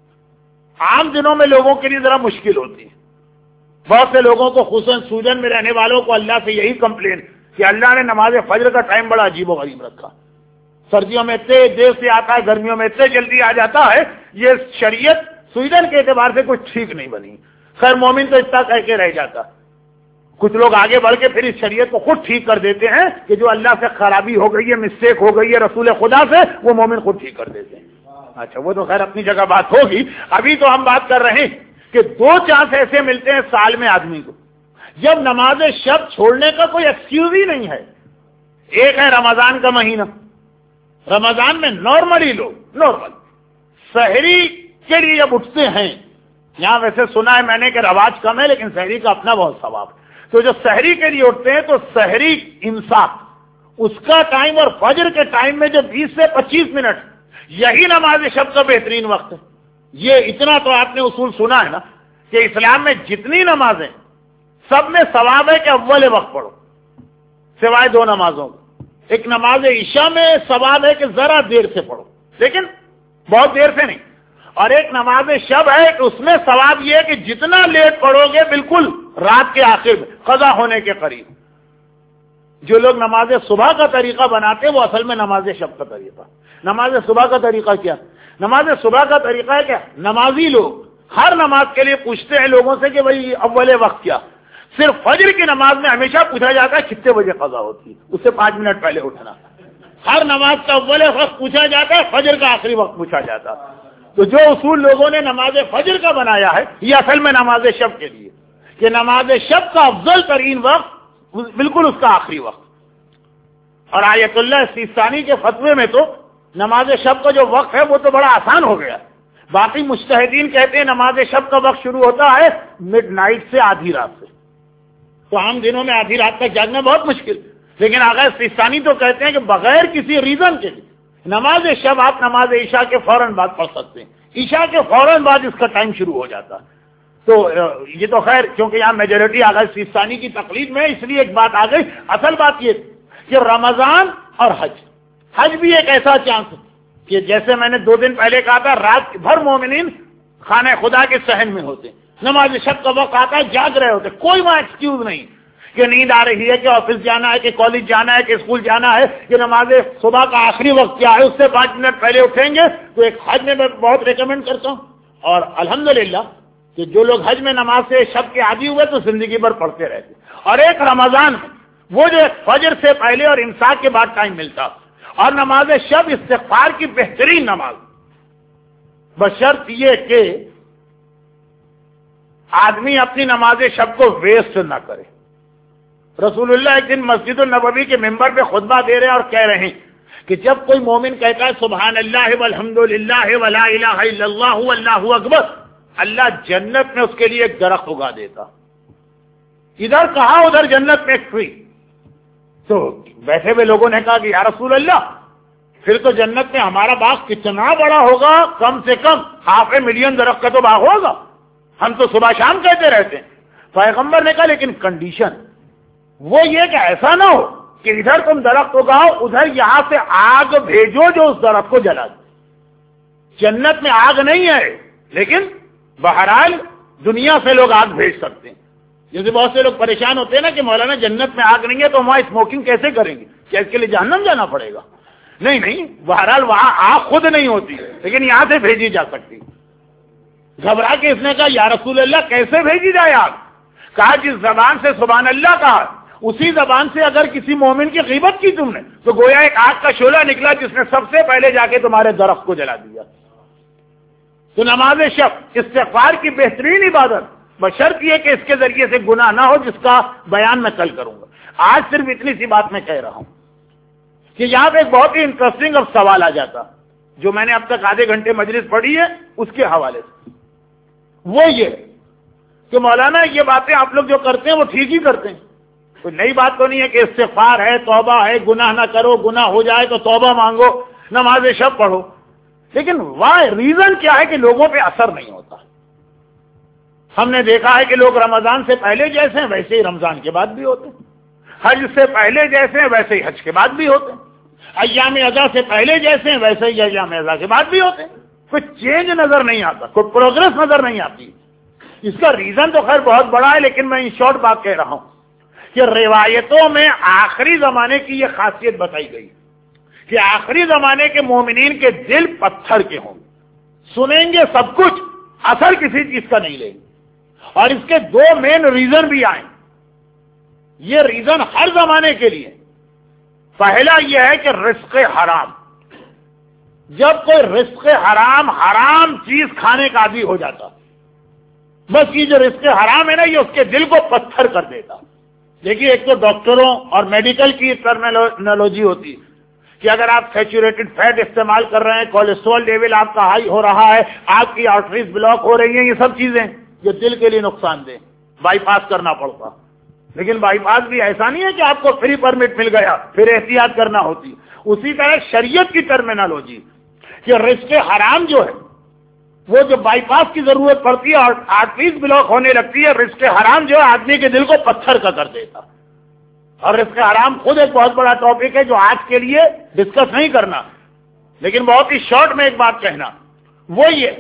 عام دنوں میں لوگوں کے لیے ذرا مشکل ہوتی ہے. بہت سے لوگوں کو خصوصاً سوڈن میں رہنے والوں کو اللہ سے یہی کمپلین کہ اللہ نے نماز فجر کا ٹائم بڑا عجیب و غریب رکھا. سردیوں میں اتنے دیر سے آتا ہے, گرمیوں میں اتنے جلدی آ جاتا ہے. یہ شریعت سویڈن کے اعتبار سے کچھ ٹھیک نہیں بنی. خیر مومن تو اتنا کہہ کے رہ جاتا. کچھ لوگ آگے بڑھ کے پھر اس شریعت کو خود ٹھیک کر دیتے ہیں کہ جو اللہ سے خرابی ہو گئی ہے, مسٹیک ہو گئی ہے رسول خدا سے, وہ مومن خود ٹھیک کر دیتے ہیں. اچھا وہ تو خیر اپنی جگہ بات ہوگی. ابھی تو ہم بات کر رہے ہیں کہ 2 چانس ایسے ملتے ہیں سال میں آدمی کو جب نماز شب چھوڑنے کا کوئی ایکسکیوز ہی نہیں ہے. ایک ہے رمضان کا مہینہ. رمضان میں نارملی لوگ نارمل سحری کے لیے جب اٹھتے ہیں, یہاں ویسے سنا ہے میں نے کہ رواج کم ہے لیکن سحری کا اپنا بہت ثواب ہے. تو جو سحری کے لیے اٹھتے ہیں تو سحری امساک اس کا ٹائم اور فجر کے ٹائم میں جو 20 سے 25 منٹ یہی نماز شب کا بہترین وقت ہے. یہ اتنا تو آپ نے اصول سنا ہے نا کہ اسلام میں جتنی نمازیں سب میں ثواب ہے کہ اول وقت پڑھو سوائے 2 نمازوں کو. ایک نماز عشاء میں ثواب ہے کہ ذرا دیر سے پڑھو لیکن بہت دیر سے نہیں, اور ایک نماز شب ہے کہ اس میں ثواب یہ ہے کہ جتنا لیٹ پڑھو گے بالکل رات کے آخر میں قضا ہونے کے قریب. جو لوگ نماز صبح کا طریقہ بناتے ہیں وہ اصل میں نماز شب کا طریقہ. نماز صبح کا طریقہ کیا؟ نماز صبح کا طریقہ ہے کیا, نمازی لوگ ہر نماز کے لیے پوچھتے ہیں لوگوں سے کہ بھئی اول وقت کیا. صرف فجر کی نماز میں ہمیشہ پوچھا جاتا ہے کتنے بجے قضا ہوتی ہے, اس سے 5 منٹ پہلے اٹھنا. ہر نماز کا اول وقت پوچھا جاتا ہے, فجر کا آخری وقت پوچھا جاتا ہے. تو جو اصول لوگوں نے نماز فجر کا بنایا ہے یہ اصل میں نماز شب کے لیے کہ نماز شب کا افضل ترین وقت بالکل اس کا آخری وقت. اور آیت اللہ سیستانی کے فتوے میں تو نماز شب کا جو وقت ہے وہ تو بڑا آسان ہو گیا. باقی مجتہدین کہتے ہیں نماز شب کا وقت شروع ہوتا ہے مڈ نائٹ سے, آدھی رات سے. تو عام دنوں میں آدھی رات تک جاگنا بہت مشکل, لیکن آغا سیستانی تو کہتے ہیں کہ بغیر کسی ریزن کے نماز شب آپ نماز عشاء کے فوراً بعد پڑھ سکتے ہیں. عشاء کے فوراً بعد اس کا ٹائم شروع ہو جاتا ہے. تو یہ تو خیر کیونکہ یہاں میجورٹی آغا سیستانی کی تقلید میں اس لیے ایک بات آ گئی. اصل بات یہ کہ رمضان اور حج بھی ایک ایسا چانس ہے کہ جیسے میں نے 2 دن پہلے کہا تھا رات بھر مومنین خانہ خدا کے صحن میں ہوتے, نماز شب کا وقت آتا ہے جاگ رہے ہوتے, کوئی وہاں ایکسکیوز نہیں کہ نیند آ رہی ہے کہ آفس جانا ہے کہ کالج جانا ہے کہ اسکول جانا ہے کہ نماز صبح کا آخری وقت کیا ہے اس سے 5 منٹ پہلے اٹھیں گے. تو ایک حج میں بہت ریکمینڈ کرتا ہوں. اور الحمدللہ کہ جو لوگ حج میں نماز سے شب کے عادی ہوئے تو زندگی بھر پڑھتے رہتے. اور ایک رمضان وہ جو فجر سے پہلے اور امساک کے بعد ٹائم ملتا, اور نماز شب استغفار کی بہترین نماز, بشرط یہ کہ آدمی اپنی نماز شب کو ویسٹ نہ کرے. رسول اللہ ایک دن مسجد النبوی کے ممبر پہ خطبہ دے رہے ہیں اور کہہ رہے ہیں کہ جب کوئی مومن کہتا ہے سبحان اللہ والحمدللہ ولا الہ الا اللہ واللہ اکبر, اللہ جنت میں اس کے لیے ایک درخت اگا دیتا. ادھر کہا ادھر جنت میں ایک ٹری. تو بیٹھے ہوئے لوگوں نے کہا کہ یا رسول اللہ پھر تو جنت میں ہمارا باغ کتنا بڑا ہوگا، کم سے کم 500,000 درخت کا تو باغ ہوگا. ہم تو صبح شام کہتے رہتے ہیں. پیغمبر نے کہا لیکن کنڈیشن وہ یہ کہ ایسا نہ ہو کہ ادھر تم درخت اگاؤ، ادھر یہاں سے آگ بھیجو جو اس درخت کو جلا دے. جنت میں آگ نہیں ہے، لیکن بہرحال دنیا سے لوگ آگ بھیج سکتے ہیں. جیسے بہت سے لوگ پریشان ہوتے ہیں نا کہ مولانا جنت میں آگ نہیں ہے تو وہاں اسموکنگ کیسے کریں گے، کیا اس کے لیے جہنم جانا پڑے گا؟ نہیں، بہرحال وہاں آگ خود نہیں ہوتی لیکن یہاں سے بھیجی جا سکتی. گھبرا کے اس نے کہا یا رسول اللہ کیسے بھیجی جائے آگ؟ کہا جس زبان سے سبحان اللہ کہا اسی زبان سے اگر کسی مومن کی غیبت کی تم نے تو گویا ایک آگ کا شعلہ نکلا جس نے سب سے پہلے جا کے تمہارے درخت کو جلا دیا. تو نماز شب استغفار کی بہترین عبادت، بشرط یہ کہ اس کے ذریعے سے گناہ نہ ہو، جس کا بیان میں کل کروں گا. آج صرف اتنی سی بات میں کہہ رہا ہوں کہ یہاں پہ ایک بہت ہی انٹرسٹنگ اب سوال آ جاتا جو میں نے اب تک آدھے گھنٹے مجلس پڑھی ہے اس کے حوالے سے. وہ یہ کہ مولانا یہ باتیں آپ لوگ جو کرتے ہیں وہ ٹھیک ہی کرتے ہیں، کوئی نئی بات تو نہیں ہے کہ استغفار ہے، توبہ ہے، گناہ نہ کرو، گناہ ہو جائے تو توبہ مانگو، نماز شب پڑھو. لیکن وائی ریزن کیا ہے کہ لوگوں پہ اثر نہیں ہوتا؟ ہم نے دیکھا ہے کہ لوگ رمضان سے پہلے جیسے ہیں ویسے ہی رمضان کے بعد بھی ہوتے ہیں، حج سے پہلے جیسے ہیں ویسے ہی حج کے بعد بھی ہوتے ہیں، ایام اضحیٰ سے پہلے جیسے ہیں ویسے ہی ایام اضحیٰ کے بعد بھی ہوتے ہیں. کوئی چینج نظر نہیں آتا، کوئی پروگرس نظر نہیں آتی. اس کا ریزن تو خیر بہت بڑا ہے، لیکن میں ان شارٹ بات کہہ رہا ہوں کہ روایتوں میں آخری زمانے کی یہ خاصیت بتائی گئی کہ آخری زمانے کے مومنین کے دل پتھر کے ہوں گے، سنیں گے سب کچھ، اثر کسی چیز کا نہیں لیں گے. اور اس کے دو مین ریزن بھی آئیں. یہ ریزن ہر زمانے کے لیے. پہلا یہ ہے کہ رزق حرام. جب کوئی رزق حرام چیز کھانے کا عادی ہو جاتا، بس یہ جو رزق حرام ہے نا یہ اس کے دل کو پتھر کر دیتا. دیکھیے ایک تو ڈاکٹروں اور میڈیکل کی ٹرمینالوجی ہوتی ہے کہ اگر آپ سیچوریٹڈ فیٹ استعمال کر رہے ہیں، کولیسٹرول لیول آپ کا ہائی ہو رہا ہے، آپ کی آرٹریز بلاک ہو رہی ہیں، یہ سب چیزیں جو دل کے لیے نقصان دہ، بائی پاس کرنا پڑتا. لیکن بائی پاس بھی ایسا نہیں ہے کہ آپ کو فری پرمٹ مل گیا پھر احتیاط کرنا ہوتی. اسی طرح شریعت کی ٹرمینالوجی کہ رزق حرام جو ہے وہ جو بائی پاس کی ضرورت پڑتی ہے اور آرٹریز بلاک ہونے لگتی ہے، رزق حرام جو ہے آدمی کے دل کو پتھر کا کر دیتا. اور رزق حرام خود ایک بہت بڑا ٹاپک ہے جو آج کے لیے ڈسکس نہیں کرنا، لیکن بہت ہی شارٹ میں ایک بات کہنا، وہ یہ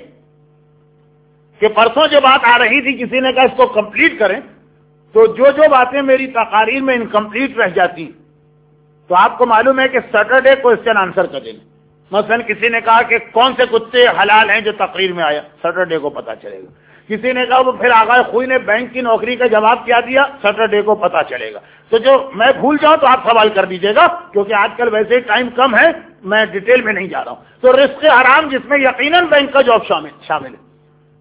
کہ پرسوں جو بات آ رہی تھی کسی نے کہا اس کو کمپلیٹ کریں، تو جو باتیں میری تقاریر میں انکمپلیٹ رہ جاتی تو آپ کو معلوم ہے کہ سیٹرڈے کوسچن آنسر کا دن. مثلا کسی نے کہا کہ کون سے کتے حلال ہیں جو تقریر میں آیا، سیٹرڈے کو پتا چلے گا. کسی نے کہا وہ پھر آغا خوئی نے بینک کی نوکری کا جواب کیا دیا، سیٹرڈے کو پتا چلے گا. تو جو میں بھول جاؤں تو آپ سوال کر دیجیے گا کیونکہ آج کل ویسے ہی ٹائم کم ہے، میں ڈیٹیل میں نہیں جا رہا ہوں. تو رزق حرام جس میں یقیناً بینک کا جاب شامل ہے.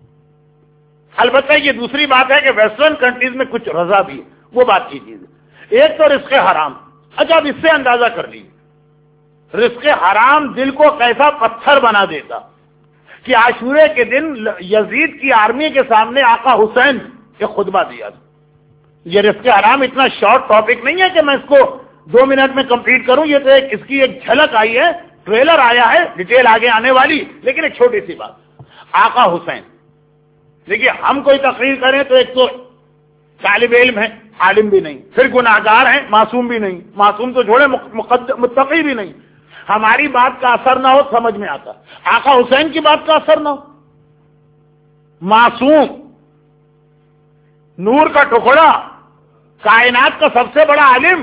البتہ یہ دوسری بات ہے کہ ویسٹرن کنٹریز میں کچھ رضا بھی ہے، وہ بات کی چیز ہے. ایک تو رزق حرام. اچھا اب اس سے اندازہ کر لیجیے رزق حرام دل کو کیسا پتھر بنا دیتا کہ عاشورے کے دن یزید کی آرمی کے سامنے آقا حسین نے خطبہ دیا. یہ رزق حرام اتنا شارٹ ٹاپک نہیں ہے کہ میں اس کو 2 منٹ میں کمپلیٹ کروں، یہ تو اس کی ایک جھلک آئی ہے، ٹریلر آیا ہے، ڈیٹیل آگے آنے والی. لیکن ایک چھوٹی سی بات، آقا حسین. دیکھیے ہم کوئی تقریر کریں تو ایک تو طالب علم ہے، عالم بھی نہیں، پھر گناہگار ہیں، معصوم بھی نہیں، معصوم تو چھوڑے متقی بھی نہیں. ہماری بات کا اثر نہ ہو سمجھ میں آتا، آقا حسین کی بات کا اثر نہ ہو. معصوم، نور کا ٹکڑا، کائنات کا سب سے بڑا عالم.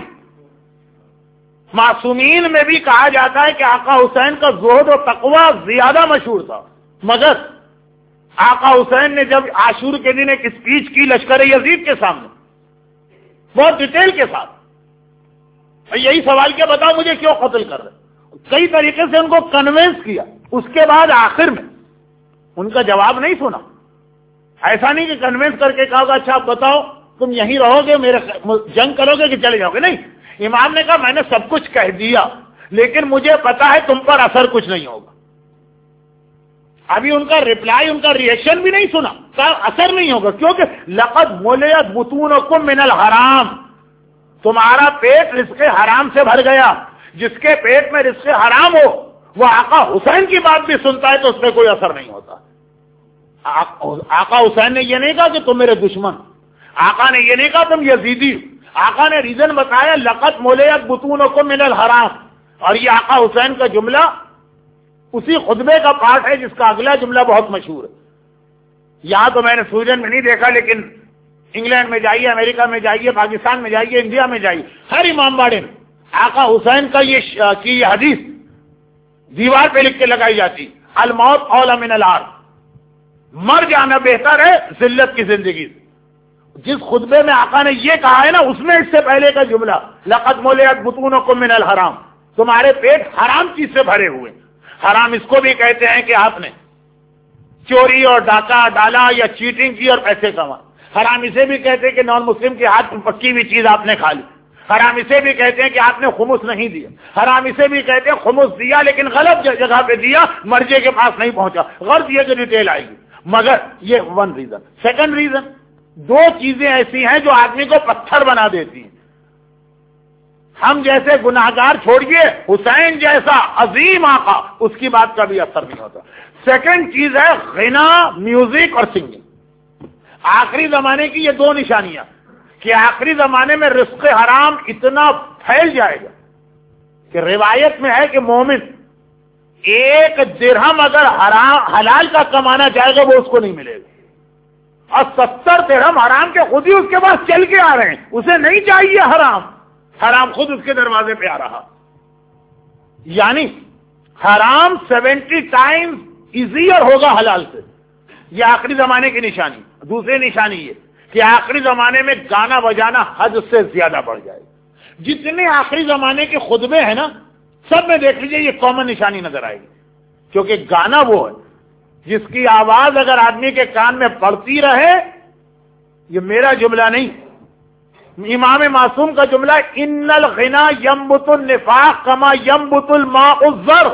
معصومین میں بھی کہا جاتا ہے کہ آقا حسین کا زہد و تقوی زیادہ مشہور تھا. مگر آقا حسین نے جب عاشور کے دن ایک اسپیچ کی لشکر یزید کے سامنے بہت ڈیٹیل کے ساتھ، یہی سوال کیا بتاؤ مجھے کیوں قتل کر رہے، کئی طریقے سے ان کو کنونس کیا. اس کے بعد آخر میں ان کا جواب نہیں سنا. ایسا نہیں کہ کنونس کر کے کہا اچھا آپ بتاؤ تم یہیں رہو گے، میرے جنگ کرو گے کہ چلے جاؤ گے. نہیں، امام نے کہا میں نے سب کچھ کہہ دیا لیکن مجھے پتا ہے تم پر اثر کچھ نہیں ہوگا. ابھی ان کا ریپلائی، ان کا ریئیکشن بھی نہیں سنا، کہا اثر نہیں ہوگا کیونکہ لقد ملیت بطونکم من الحرام، تمہارا پیٹ رزق حرام سے بھر گیا. جس کے پیٹ میں رزق حرام ہو وہ آقا حسین کی بات بھی سنتا ہے تو اس پہ کوئی اثر نہیں ہوتا. آقا حسین نے یہ نہیں کہا کہ تم میرے دشمن، آقا نے یہ نہیں کہا تم یزیدی، آقا نے ریزن بتایا لقد ملیت بطونکم من الحرام. اور یہ آقا حسین کا جملہ اسی خطبے کا پارٹ ہے جس کا اگلا جملہ بہت مشہور ہے. یہاں تو میں نے سویڈن میں نہیں دیکھا، لیکن انگلینڈ میں جائیے، امریکہ میں جائیے، پاکستان میں جائیے، انڈیا میں جائیے، ہر امام باڑے میں آقا حسین کا یہ حدیث دیوار پہ لکھ کے لگائی جاتی، الموت اولی من الارض، مر جانا بہتر ہے ذلت کی زندگی سے. جس خطبے میں آقا نے یہ کہا ہے نا، اس میں اس سے پہلے کا جملہ لقد ملیت بطونکم من الحرام، تمہارے پیٹ حرام چیز سے بھرے ہوئے. حرام اس کو بھی کہتے ہیں کہ آپ نے چوری اور ڈاکہ ڈالا یا چیٹنگ کی اور پیسے کما. حرام اسے بھی کہتے ہیں کہ نان مسلم کے ہاتھ میں پکی ہوئی چیز آپ نے کھا لی. حرام اسے بھی کہتے ہیں کہ آپ نے خمس نہیں دیا. حرام اسے بھی کہتے ہیں خمس دیا لیکن غلط جگہ پہ دیا، مرجے کے پاس نہیں پہنچا. غلط یہ کہ ڈیٹیل آئے گی، مگر یہ ون ریزن. سیکنڈ ریزن، دو چیزیں ایسی ہیں جو آدمی کو پتھر بنا دیتی ہیں. ہم جیسے گناہگار چھوڑیے، حسین جیسا عظیم آقا، اس کی بات کا بھی اثر نہیں ہوتا. سیکنڈ چیز ہے غنا، میوزک اور سنگنگ. آخری زمانے کی یہ دو نشانیاں کہ آخری زمانے میں رزق حرام اتنا پھیل جائے گا کہ روایت میں ہے کہ مومن ایک درہم اگر حلال کا کمانا چاہے گا وہ اس کو نہیں ملے گا، اور 70 درہم حرام کے خود ہی اس کے پاس چل کے آ رہے ہیں. اسے نہیں چاہیے حرام، حرام خود اس کے دروازے پہ آ رہا. یعنی حرام 70 ٹائمز ایزیئر ہوگا حلال سے. یہ آخری زمانے کی نشانی. دوسری نشانی یہ کہ آخری زمانے میں گانا بجانا حد سے زیادہ بڑھ جائے گا. جتنے آخری زمانے کے خطبے ہیں نا، سب میں دیکھ لیجئے یہ کامن نشانی نظر آئے گی. کیونکہ گانا وہ ہے جس کی آواز اگر آدمی کے کان میں پڑتی رہے، یہ میرا جملہ نہیں، امام معصوم کا جملہ، ان الغنا ينبت النفاق کما ينبت الماء الزر.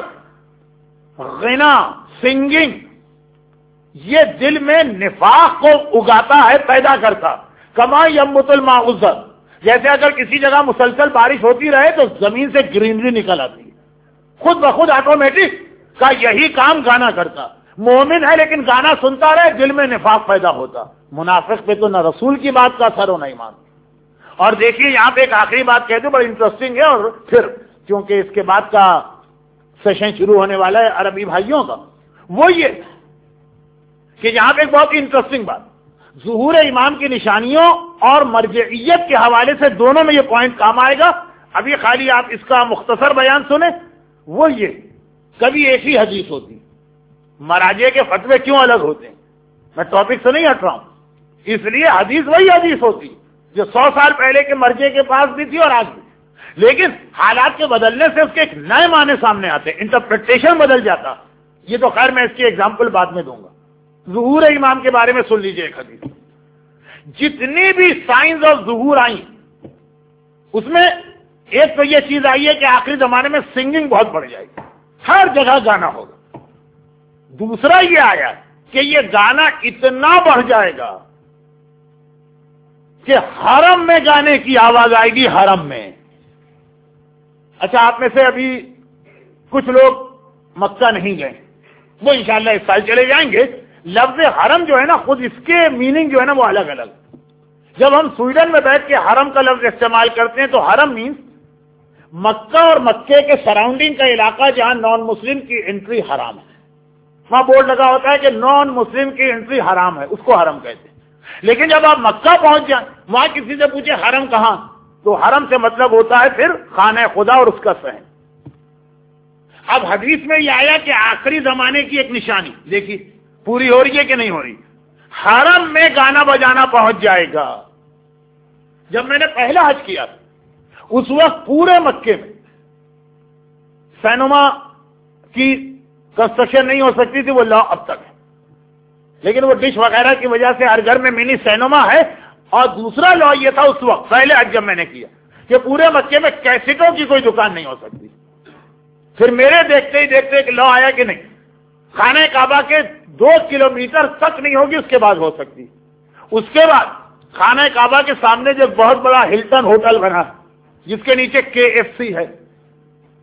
غنا، سنگنگ، یہ دل میں نفاق کو اگاتا ہے، پیدا کرتا. کما ينبت الماء الزر، جیسے اگر کسی جگہ مسلسل بارش ہوتی رہے تو زمین سے گرینری نکل آتی ہے، خود بخود آٹومیٹک کا یہی کام گانا کرتا. مومن ہے لیکن گانا سنتا رہے، دل میں نفاق پیدا ہوتا. منافق پہ تو نہ رسول کی بات کا اثر ہو نہ ایمان. اور دیکھیے یہاں پہ ایک آخری بات کہہ دوں، بڑی انٹرسٹنگ ہے، اور پھر کیونکہ اس کے بعد کا سیشن شروع ہونے والا ہے عربی بھائیوں کا، وہ یہ کہ یہاں پہ ایک بہت ہی انٹرسٹنگ بات، ظہور امام کی نشانیوں اور مرجعیت کے حوالے سے دونوں میں یہ پوائنٹ کام آئے گا. ابھی خالی آپ اس کا مختصر بیان سنیں. وہ یہ کبھی ایک ہی حدیث ہوتی، مراجع کے فتوے کیوں الگ ہوتے ہیں؟ میں ٹاپک سے نہیں ہٹ رہا ہوں، اس لیے حدیث وہی حدیث ہوتی جو 100 سال پہلے کے مرجع کے پاس بھی تھی اور آج بھی، لیکن حالات کے بدلنے سے اس کے ایک نئے معنی سامنے آتے، انٹرپریٹیشن بدل جاتا. یہ تو خیر میں اس کی ایگزامپل بعد میں دوں گا. ظہور امام کے بارے میں سن لیجئے ایک حدیث. جتنی بھی سائنز آف ظہور آئیں اس میں ایک تو یہ چیز آئی ہے کہ آخری زمانے میں سنگنگ بہت بڑھ جائے گی، ہر جگہ گانا ہوگا. دوسرا یہ آیا کہ یہ گانا اتنا بڑھ جائے گا کہ حرم میں گانے کی آواز آئے گی، حرم میں. اچھا، آپ میں سے ابھی کچھ لوگ مکہ نہیں گئے، وہ انشاءاللہ اس سال چلے جائیں گے. لفظ حرم جو ہے نا، خود اس کے میننگ جو ہے نا وہ الگ الگ. جب ہم سویڈن میں بیٹھ کے حرم کا لفظ استعمال کرتے ہیں تو حرم مینس مکہ اور مکے کے سراؤنڈنگ کا علاقہ جہاں نان مسلم کی انٹری حرام ہے. وہاں بورڈ لگا ہوتا ہے کہ نان مسلم کی انٹری حرام ہے، اس کو حرم کہتے ہیں. لیکن جب آپ مکہ پہنچ جائیں، وہاں کسی سے پوچھے حرم کہاں، تو حرم سے مطلب ہوتا ہے پھر خانہ خدا اور اس کا صحن. اب حدیث میں یہ آیا کہ آخری زمانے کی ایک نشانی دیکھیے پوری ہو رہی ہے کہ نہیں ہو رہی، حرم میں گانا بجانا پہنچ جائے گا. جب میں نے پہلا حج کیا اس وقت پورے مکے میں سینما کی کنسٹرکشن نہیں ہو سکتی تھی، وہ لا اب تک ہے، لیکن وہ ڈش وغیرہ کی وجہ سے ہر گھر میں منی سینما ہے. اور دوسرا لا یہ تھا اس وقت پہلے حج جب میں نے کیا کہ پورے مکے میں کیسٹوں کی کوئی دکان نہیں ہو سکتی. پھر میرے دیکھتے ہی دیکھتے ایک لا آیا کہ نہیں، خانہ کعبہ کے 2 کلومیٹر تک نہیں ہوگی، اس کے بعد ہو سکتی. اس کے بعد خانہ کعبہ کے سامنے جو بہت بڑا ہلٹن ہوٹل بنا جس کے نیچے KFC ہے،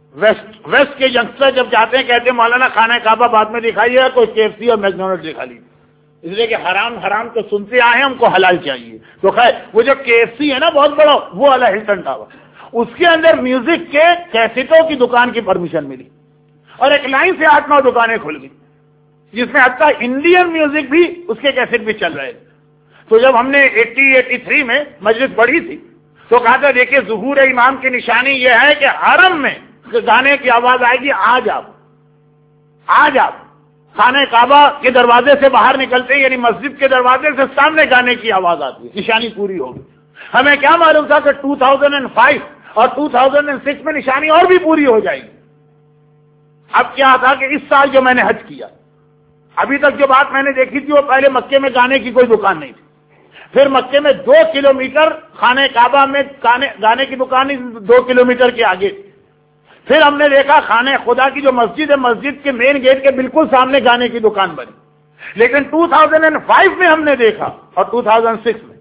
ویسٹ کے ینگسٹر جب جاتے ہیں کہتے ہیں مولانا خانہ کعبہ بعد میں دکھائیے گا، کوئی KFC اور میکڈونلڈ دکھا لیجیے، اس لیے کہ حرام تو سنتے آئے ہیں، ہم کو حلال چاہیے۔ تو خیر وہ جو KFC ہے نا بہت بڑا، وہ والا ہلٹن ٹاور، اس کے اندر میوزک کے کیسٹوں کی دکان کی پرمیشن ملی اور ایک لائن سے 8-9 دکانیں کھل گئی، جس میں حتیٰ انڈین میوزک بھی، اس کے کیسٹ بھی چل رہے تھے۔ تو جب ہم نے 83 میں مجلس پڑھی تھی تو کہا تھا دیکھیے ظہور امام کی نشانی یہ ہے کہ حرم میں گانے کی آواز آئے گی، آج آپ خانہ کعبہ کے دروازے سے باہر نکلتے ہیں، یعنی مسجد کے دروازے سے سامنے گانے کی آواز آتی ہے، نشانی پوری ہوگی۔ ہمیں کیا معلوم تھا کہ 2005 اور 2006 میں نشانی اور بھی پوری ہو جائے گی۔ اب کیا تھا کہ اس سال جو میں نے حج کیا، ابھی تک جو بات میں نے دیکھی تھی وہ پہلے مکے میں گانے کی کوئی دکان نہیں تھی، پھر مکے میں 2 کلومیٹر خانہ کعبہ میں گانے کی دکان 2 کلومیٹر کے آگے تھی۔ پھر ہم نے دیکھا خانہ خدا کی جو مسجد ہے، مسجد کے مین گیٹ کے بالکل سامنے گانے کی دکان بنی، لیکن 2005 میں ہم نے دیکھا اور 2006 میں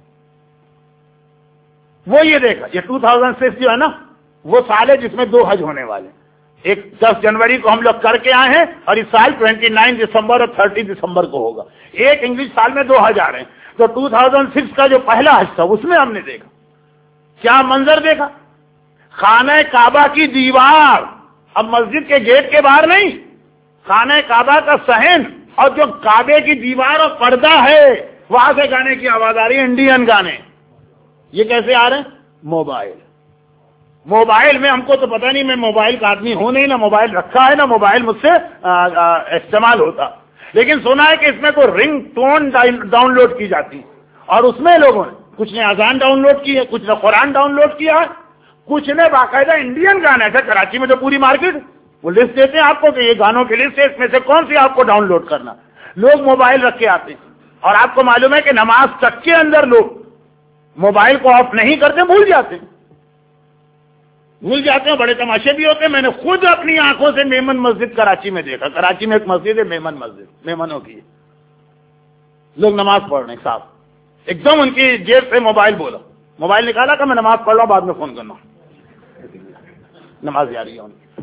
وہ یہ دیکھا، یہ 2006 جو ہے نا وہ سال ہے جس میں 2 حج ہونے والے ہیں۔ ایک 10 جنوری کو ہم لوگ کر کے آئے ہیں اور اس سال 29 دسمبر اور 30 دسمبر کو ہوگا۔ ایک انگلش سال میں 2 حج آ رہے ہیں۔ تو 2006 کا جو پہلا حج تھا اس میں ہم نے دیکھا، کیا منظر دیکھا، خانہ کعبہ کی دیوار، اب مسجد کے گیٹ کے باہر نہیں، خانہ کعبہ کا صحن اور جو کعبے کی دیوار اور پردہ ہے وہاں سے گانے کی آواز آ رہی ہے، انڈین گانے۔ یہ کیسے آ رہے ہیں؟ موبائل میں، ہم کو تو پتہ نہیں، میں موبائل کا آدمی ہوں نہیں، نہ موبائل رکھا ہے، نہ موبائل مجھ سے استعمال ہوتا، لیکن سنا ہے کہ اس میں کوئی رنگ ٹون ڈاؤن لوڈ کی جاتی ہے اور اس میں لوگوں نے کچھ نے اذان ڈاؤن لوڈ کی ہے، کچھ نے قرآن ڈاؤن لوڈ کیا ہے، کچھ نے باقاعدہ انڈین گانے ایسے۔ کراچی میں تو پوری مارکیٹ وہ لسٹ دیتے ہیں آپ کو کہ یہ گانوں کی لسٹ ہے، اس میں سے کون سی آپ کو ڈاؤن لوڈ کرنا۔ لوگ موبائل رکھ کے آتے ہیں اور آپ کو معلوم ہے کہ نماز تک کے اندر لوگ موبائل کو آف نہیں کرتے، بھول جاتے ہیں، بڑے تماشے بھی ہوتے ہیں۔ میں نے خود اپنی آنکھوں سے میمن مسجد کراچی میں دیکھا، کراچی میں ایک مسجد ہے میمن مسجد، میمنوں کی، لوگ نماز پڑھ رہے ہیں، صاحب ایک دم ان کی جیب سے موبائل نکالا کہ میں نماز پڑھ رہا ہوں، بعد میں فون کرنا، نماز جاری ہے ان کی۔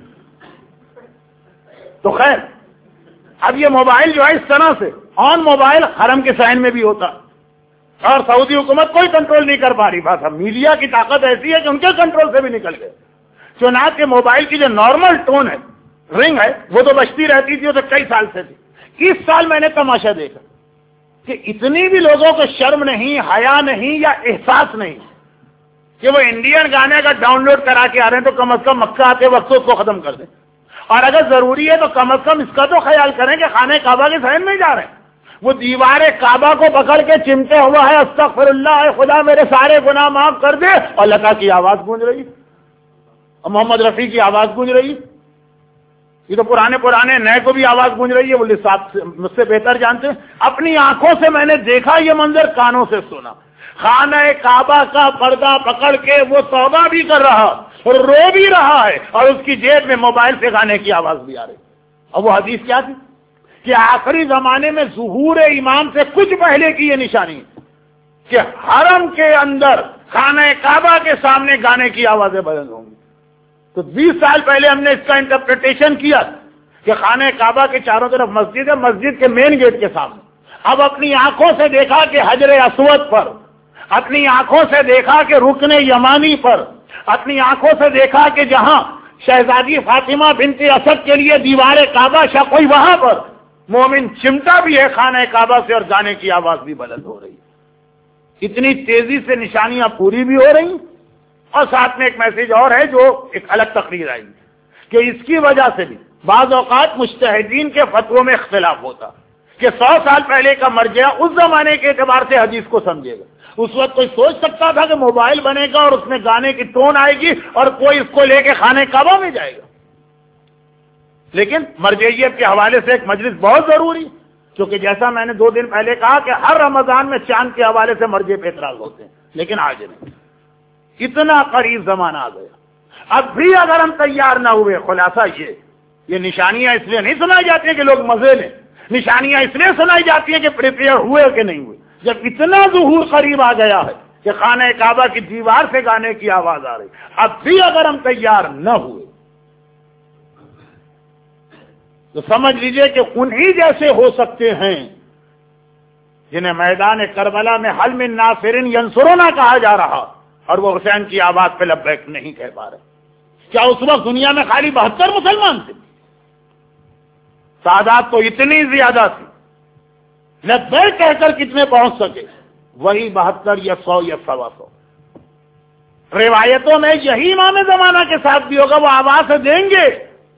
تو خیر اب یہ موبائل جو ہے اس طرح سے آن موبائل حرم کے صحن میں بھی ہوتا اور سعودی حکومت کوئی کنٹرول نہیں کر پا رہی۔ بات میڈیا کی طاقت ایسی ہے کہ ان کے کنٹرول سے بھی نکل گئے۔ چنانچہ موبائل کی جو نارمل ٹون ہے، رنگ ہے، وہ تو بجتی رہتی تھی، وہ تو کئی سال سے تھی۔ اس سال میں نے تماشا دیکھا کہ اتنی بھی لوگوں کو شرم نہیں، حیا نہیں یا احساس نہیں کہ وہ انڈین گانے کا ڈاؤن لوڈ کرا کے آ رہے ہیں، تو کم از کم مکہ آتے وقت اس کو ختم کر دیں، اور اگر ضروری ہے تو کم از کم اس کا تو خیال کریں کہ خانہ کعبہ کے صحن میں جا رہے ہیں۔ وہ دیوار کعبہ کو پکڑ کے چمٹے ہوا ہے، استغفر اللہ، اے خدا میرے سارے گناہ معاف کر دے، اور لتا کی آواز گونج رہی ہے اور محمد رفیع کی آواز گونج رہی ہے۔ یہ تو پرانے نئے کو بھی آواز گونج رہی ہے، وہ مجھ سے بہتر جانتے ہیں۔ اپنی آنکھوں سے میں نے دیکھا یہ منظر، کانوں سے سنا، خانہ کعبہ کا پردہ پکڑ کے وہ توبہ بھی کر رہا اور رو بھی رہا ہے، اور اس کی جیب میں موبائل سے گانے کی آواز بھی آ رہی۔ اور وہ حدیث کیا تھی کہ آخری زمانے میں ظہور امام سے کچھ پہلے کی یہ نشانی کہ حرم کے اندر خانہ کعبہ کے سامنے گانے کی آوازیں بلند ہوں گی۔ تو 20 سال پہلے ہم نے اس کا انٹرپریٹیشن کیا کہ خانہ کعبہ کے چاروں طرف مسجد ہے، مسجد کے مین گیٹ کے سامنے۔ اب اپنی آنکھوں سے دیکھا کہ حجر اسود پر، اپنی آنکھوں سے دیکھا کہ رکن یمانی پر، اپنی آنکھوں سے دیکھا کہ جہاں شہزادی فاطمہ بنت اسد کے لیے دیوار کعبہ کوئی وہاں پر مومن چمٹا بھی ہے خانہ کعبہ سے، اور گانے کی آواز بھی بلند ہو رہی۔ اتنی تیزی سے نشانیاں پوری بھی ہو رہی، اور ساتھ میں ایک میسج اور ہے جو ایک الگ تقریر آئی کہ اس کی وجہ سے بھی بعض اوقات مجتہدین کے فتووں میں اختلاف ہوتا کہ 100 سال پہلے کا مرجع اس زمانے کے اعتبار سے حدیث کو سمجھے گا۔ اس وقت کوئی سوچ سکتا تھا کہ موبائل بنے گا اور اس میں گانے کی ٹون آئے گی اور کوئی اس کو لے کے خانہ کعبہ میں جائے گا؟ لیکن مرجعیت کے حوالے سے ایک مجلس بہت ضروری، کیونکہ جیسا میں نے 2 دن پہلے کہا کہ ہر رمضان میں چاند کے حوالے سے مرجع پہ اعتراض ہوتے ہیں، لیکن آج نہیں۔ اتنا قریب زمانہ آ گیا، اب بھی اگر ہم تیار نہ ہوئے، خلاصہ یہ نشانیاں اس لیے نہیں سنائی جاتی ہیں کہ لوگ مزے لیں، نشانیاں اس لیے سنائی جاتی ہیں کہ پریپیئر ہوئے کہ نہیں ہوئے۔ جب اتنا ظہور قریب آ گیا ہے کہ خانہ کعبہ کی دیوار سے گانے کی آواز آ رہی، اب بھی اگر ہم تیار نہ ہوئے تو سمجھ لیجئے کہ انہی جیسے ہو سکتے ہیں جنہیں میدان کربلا میں حل من ناصر ینصرنا کہا جا رہا اور وہ حسین کی آواز پہ لبیک نہیں کہہ پا رہے. کیا اس وقت دنیا میں خالی 72 مسلمان تھے؟ تعداد تو اتنی زیادہ تھی. لبیک کہہ کر کتنے پہنچ سکے؟ وہی 72 یا 100 یا 125. روایتوں میں یہی امام زمانہ کے ساتھ بھی ہوگا. وہ آواز دیں گے،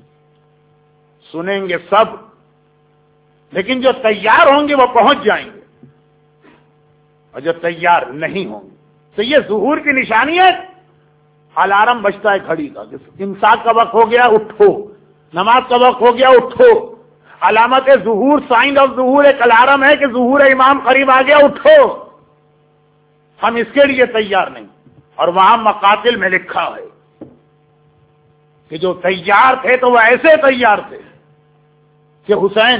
سنیں گے سب، لیکن جو تیار ہوں گے وہ پہنچ جائیں گے، اور جو تیار نہیں ہوں گے. تو یہ ظہور کی نشانی ہے. الارم بجتا ہے گھڑی کا، امساک کا وقت ہو گیا اٹھو، نماز کا وقت ہو گیا اٹھو. علامت ظہور، سائن آف ظہور ایک الارم ہے کہ ظہور امام قریب آ گیا، اٹھو. ہم اس کے لیے تیار نہیں. اور وہاں مقاتل میں لکھا ہے کہ جو تیار تھے تو وہ ایسے تیار تھے کہ حسین،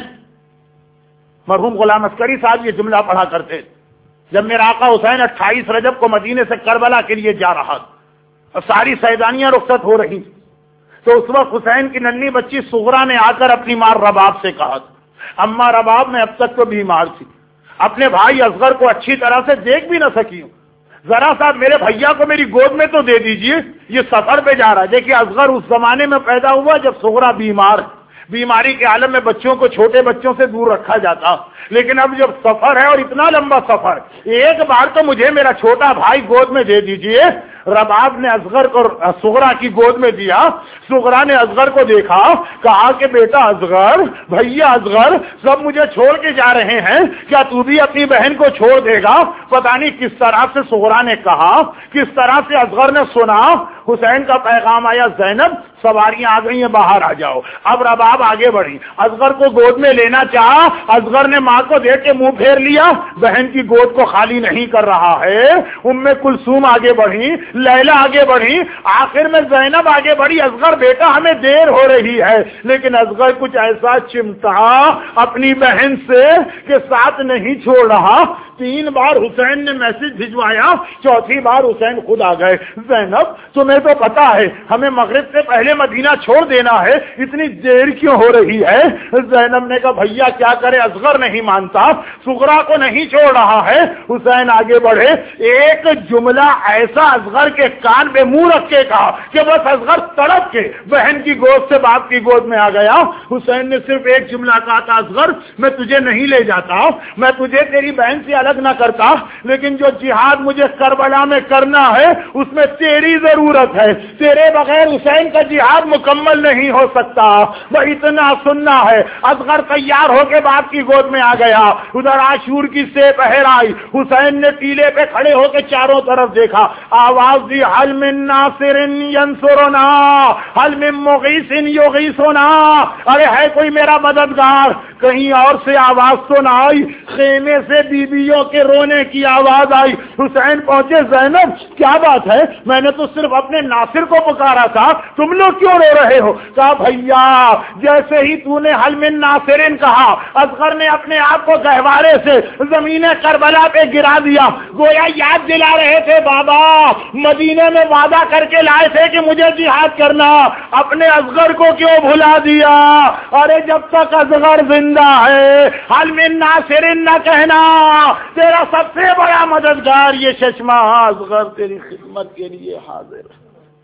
مرحوم غلام عسکری صاحب یہ جملہ پڑھا کرتے تھے جب میرا آقا حسین 28 رجب کو مدینے سے کربلا کے لیے جا رہا تھا اور ساری سیدانیاں رخصت ہو رہی تھی، تو اس وقت حسین کی ننھی بچی صغرا نے آ کر اپنی ماں رباب سے کہا تھا، اماں رباب میں اب تک تو بیمار تھی، اپنے بھائی اصغر کو اچھی طرح سے دیکھ بھی نہ سکی ہوں، ذرا صاحب میرے بھیا کو میری گود میں تو دے دیجئے، یہ سفر پہ جا رہا ہے. دیکھیے اصغر اس زمانے میں پیدا ہوا جب صغرا بیمار، بیماری کے عالم میں بچوں کو چھوٹے بچوں سے دور رکھا جاتا، لیکن اب جب سفر ہے اور اتنا لمبا سفر، ایک بار تو مجھے میرا چھوٹا بھائی گود میں دے دیجئے. رباب نے اصغر کو صغرا کی گود میں دیا. صغرا نے اصغر کو دیکھا، کہا کہ بیٹا اصغر، بھیا اصغر، سب مجھے چھوڑ کے جا رہے ہیں، کیا تو بھی اپنی بہن کو چھوڑ دے گا؟ پتہ نہیں کس طرح سے صغرا نے کہا، کس طرح سے اصغر نے سنا. حسین کا پیغام آیا، زینب سواریاں آ گئی ہیں، باہر آ جاؤ. اب رباب آگے بڑھی، اصغر کو گود میں لینا چاہا، اصغر نے ماں کو دیکھ کے منہ پھیر لیا، بہن کی گود کو خالی نہیں کر رہا ہے. ام کلثوم آگے بڑھی، لیلا آگے بڑھی، آخر میں زینب آگے بڑھی. اصغر بیٹا ہمیں دیر ہو رہی ہے، لیکن اصغر کچھ ایسا چمٹا اپنی بہن سے کہ ساتھ نہیں چھوڑ رہا. 3 بار حسین نے میسج بھجوایا، 4تھی بار حسین خود آ گئے. زینب تمہیں تو پتا ہے ہمیں مغرب سے پہلے مدینہ چھوڑ دینا ہے، اتنی دیر کیوں ہو رہی ہے؟ زینب نے کہا بھیا کیا کرے، اصغر نہیں مانتا، صغرا کو نہیں چھوڑ رہا ہے. حسین آگے بڑھے، ایک جملہ ایسا اصغر کے کان پہ منہ رکھ کے کہا کہ بس اصغر تڑپ کے بہن کی گود سے باپ کی گود میں آ گیا. حسین نے صرف ایک جملہ کہا تھا، اصغر میں تجھے نہیں لے جاتا، میں تجھے تیری بہن سے الگ نہ کرتا، لیکن جو جہاد مجھے کربلا میں کرنا ہے اس میں تیری ضرورت ہے، تیرے بغیر حسین کا جہاد مکمل نہیں ہو سکتا. وہ اتنا سننا ہے. اصغر تیار ہو کے باپ کی گود میں آ گیا. ادھر عاشور کی سے پہر آئی. حسین نے ٹیلے پہ کھڑے ہو کے چاروں طرف دیکھا، آواز دی، حل من ناصر ینصرنا، حل من مغیث یغیثنا، ارے ہے کوئی میرا مددگار. کہیں اور سے آواز تو نہ آئی، خیمے سے بیویوں کے رونے کی آواز آئی. حسین پہنچے، زینب کیا بات ہے؟ میں نے تو صرف اپنے ناصر کو پکارا تھا، تم لوگ کیوں رو رہے ہو؟ کہا بھیا جیسے ہی تو نے حل من ناصرین کہا، اصغر نے اپنے آپ کو گہوارے سے زمین کربلا پہ گرا دیا، گویا یاد دلا رہے تھے بابا مدینے میں وعدہ کر کے لائے تھے کہ مجھے جہاد کرنا، اپنے اصغر کو کیوں بھلا دیا؟ ارے جب تک اصغر زندہ ہے حل من ناصرین نہ کہنا، تیرا سب سے بڑا مددگار یہ ششمہ اصغر تیری خدمت کے لیے حاضر ہے.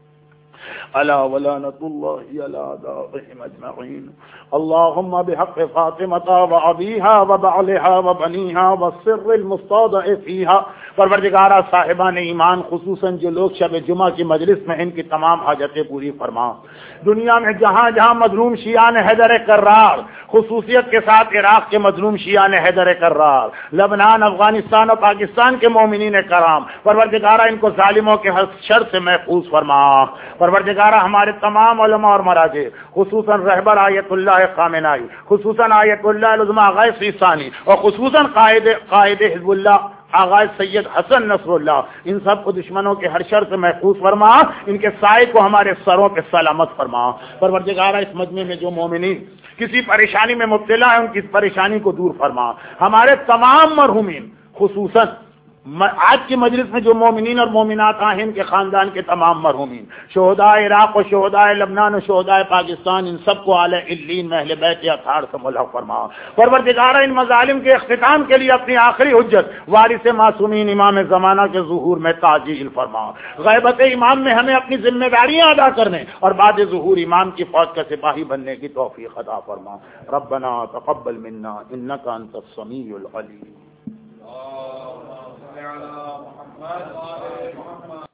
الا ولعنۃ اللہ علی اعدائهم اجمعین. اللهم بحق فاطمة وابيها وبعلها وبنيها والسر المستودع فيها. پروردگارا صاحبان ایمان، خصوصاً جو لوگ شب جمعہ کی مجلس میں ان کی تمام حاجتیں پوری فرما. دنیا میں جہاں جہاں مظلوم شیعان حیدر کرار، خصوصیت کے ساتھ عراق کے مظلوم شیعان حیدر کرار، لبنان، افغانستان اور پاکستان کے مومنین کرام، پروردگارا ان کو ظالموں کے ہر شر سے محفوظ فرما. پروردگارا ہمارے تمام علماء اور مراجع، خصوصاً رہبر آیت اللہ خامنائی، خصوصاً آیت اللہ العظمیٰ غیث ثانی، اور خصوصاً قائد حزب اللہ آغاز سید حسن نصر اللہ، ان سب کو دشمنوں کے ہر شر سے محفوظ فرما، ان کے سائے کو ہمارے سروں پہ سلامت فرما. پروردگارا اس مجمع میں جو مومنین کسی پریشانی میں مبتلا ہے ان کی پریشانی کو دور فرما. ہمارے تمام مرحومین، خصوصاً آج کی مجلس میں جو مومنین اور مومنات آئے ہیں ان کے خاندان کے تمام مرحومین، شہداء عراق و شہداء لبنان و شہداء پاکستان، ان سب کو اعلی علیین میں اہل بیت اطہار سے ملحق فرما۔ پروردگار ان مظالم کے اختتام کے لیے اپنی آخری حجت وارث معصومین امام زمانہ کے ظہور میں تعجیل فرما۔ غیبت امام میں ہمیں اپنی ذمہ داریاں ادا کرنے اور بعد ظہور امام کی فوج کا سپاہی بننے کی توفیق عطا فرما۔ ربنا تقبل منا انک انت السمیع العلیم۔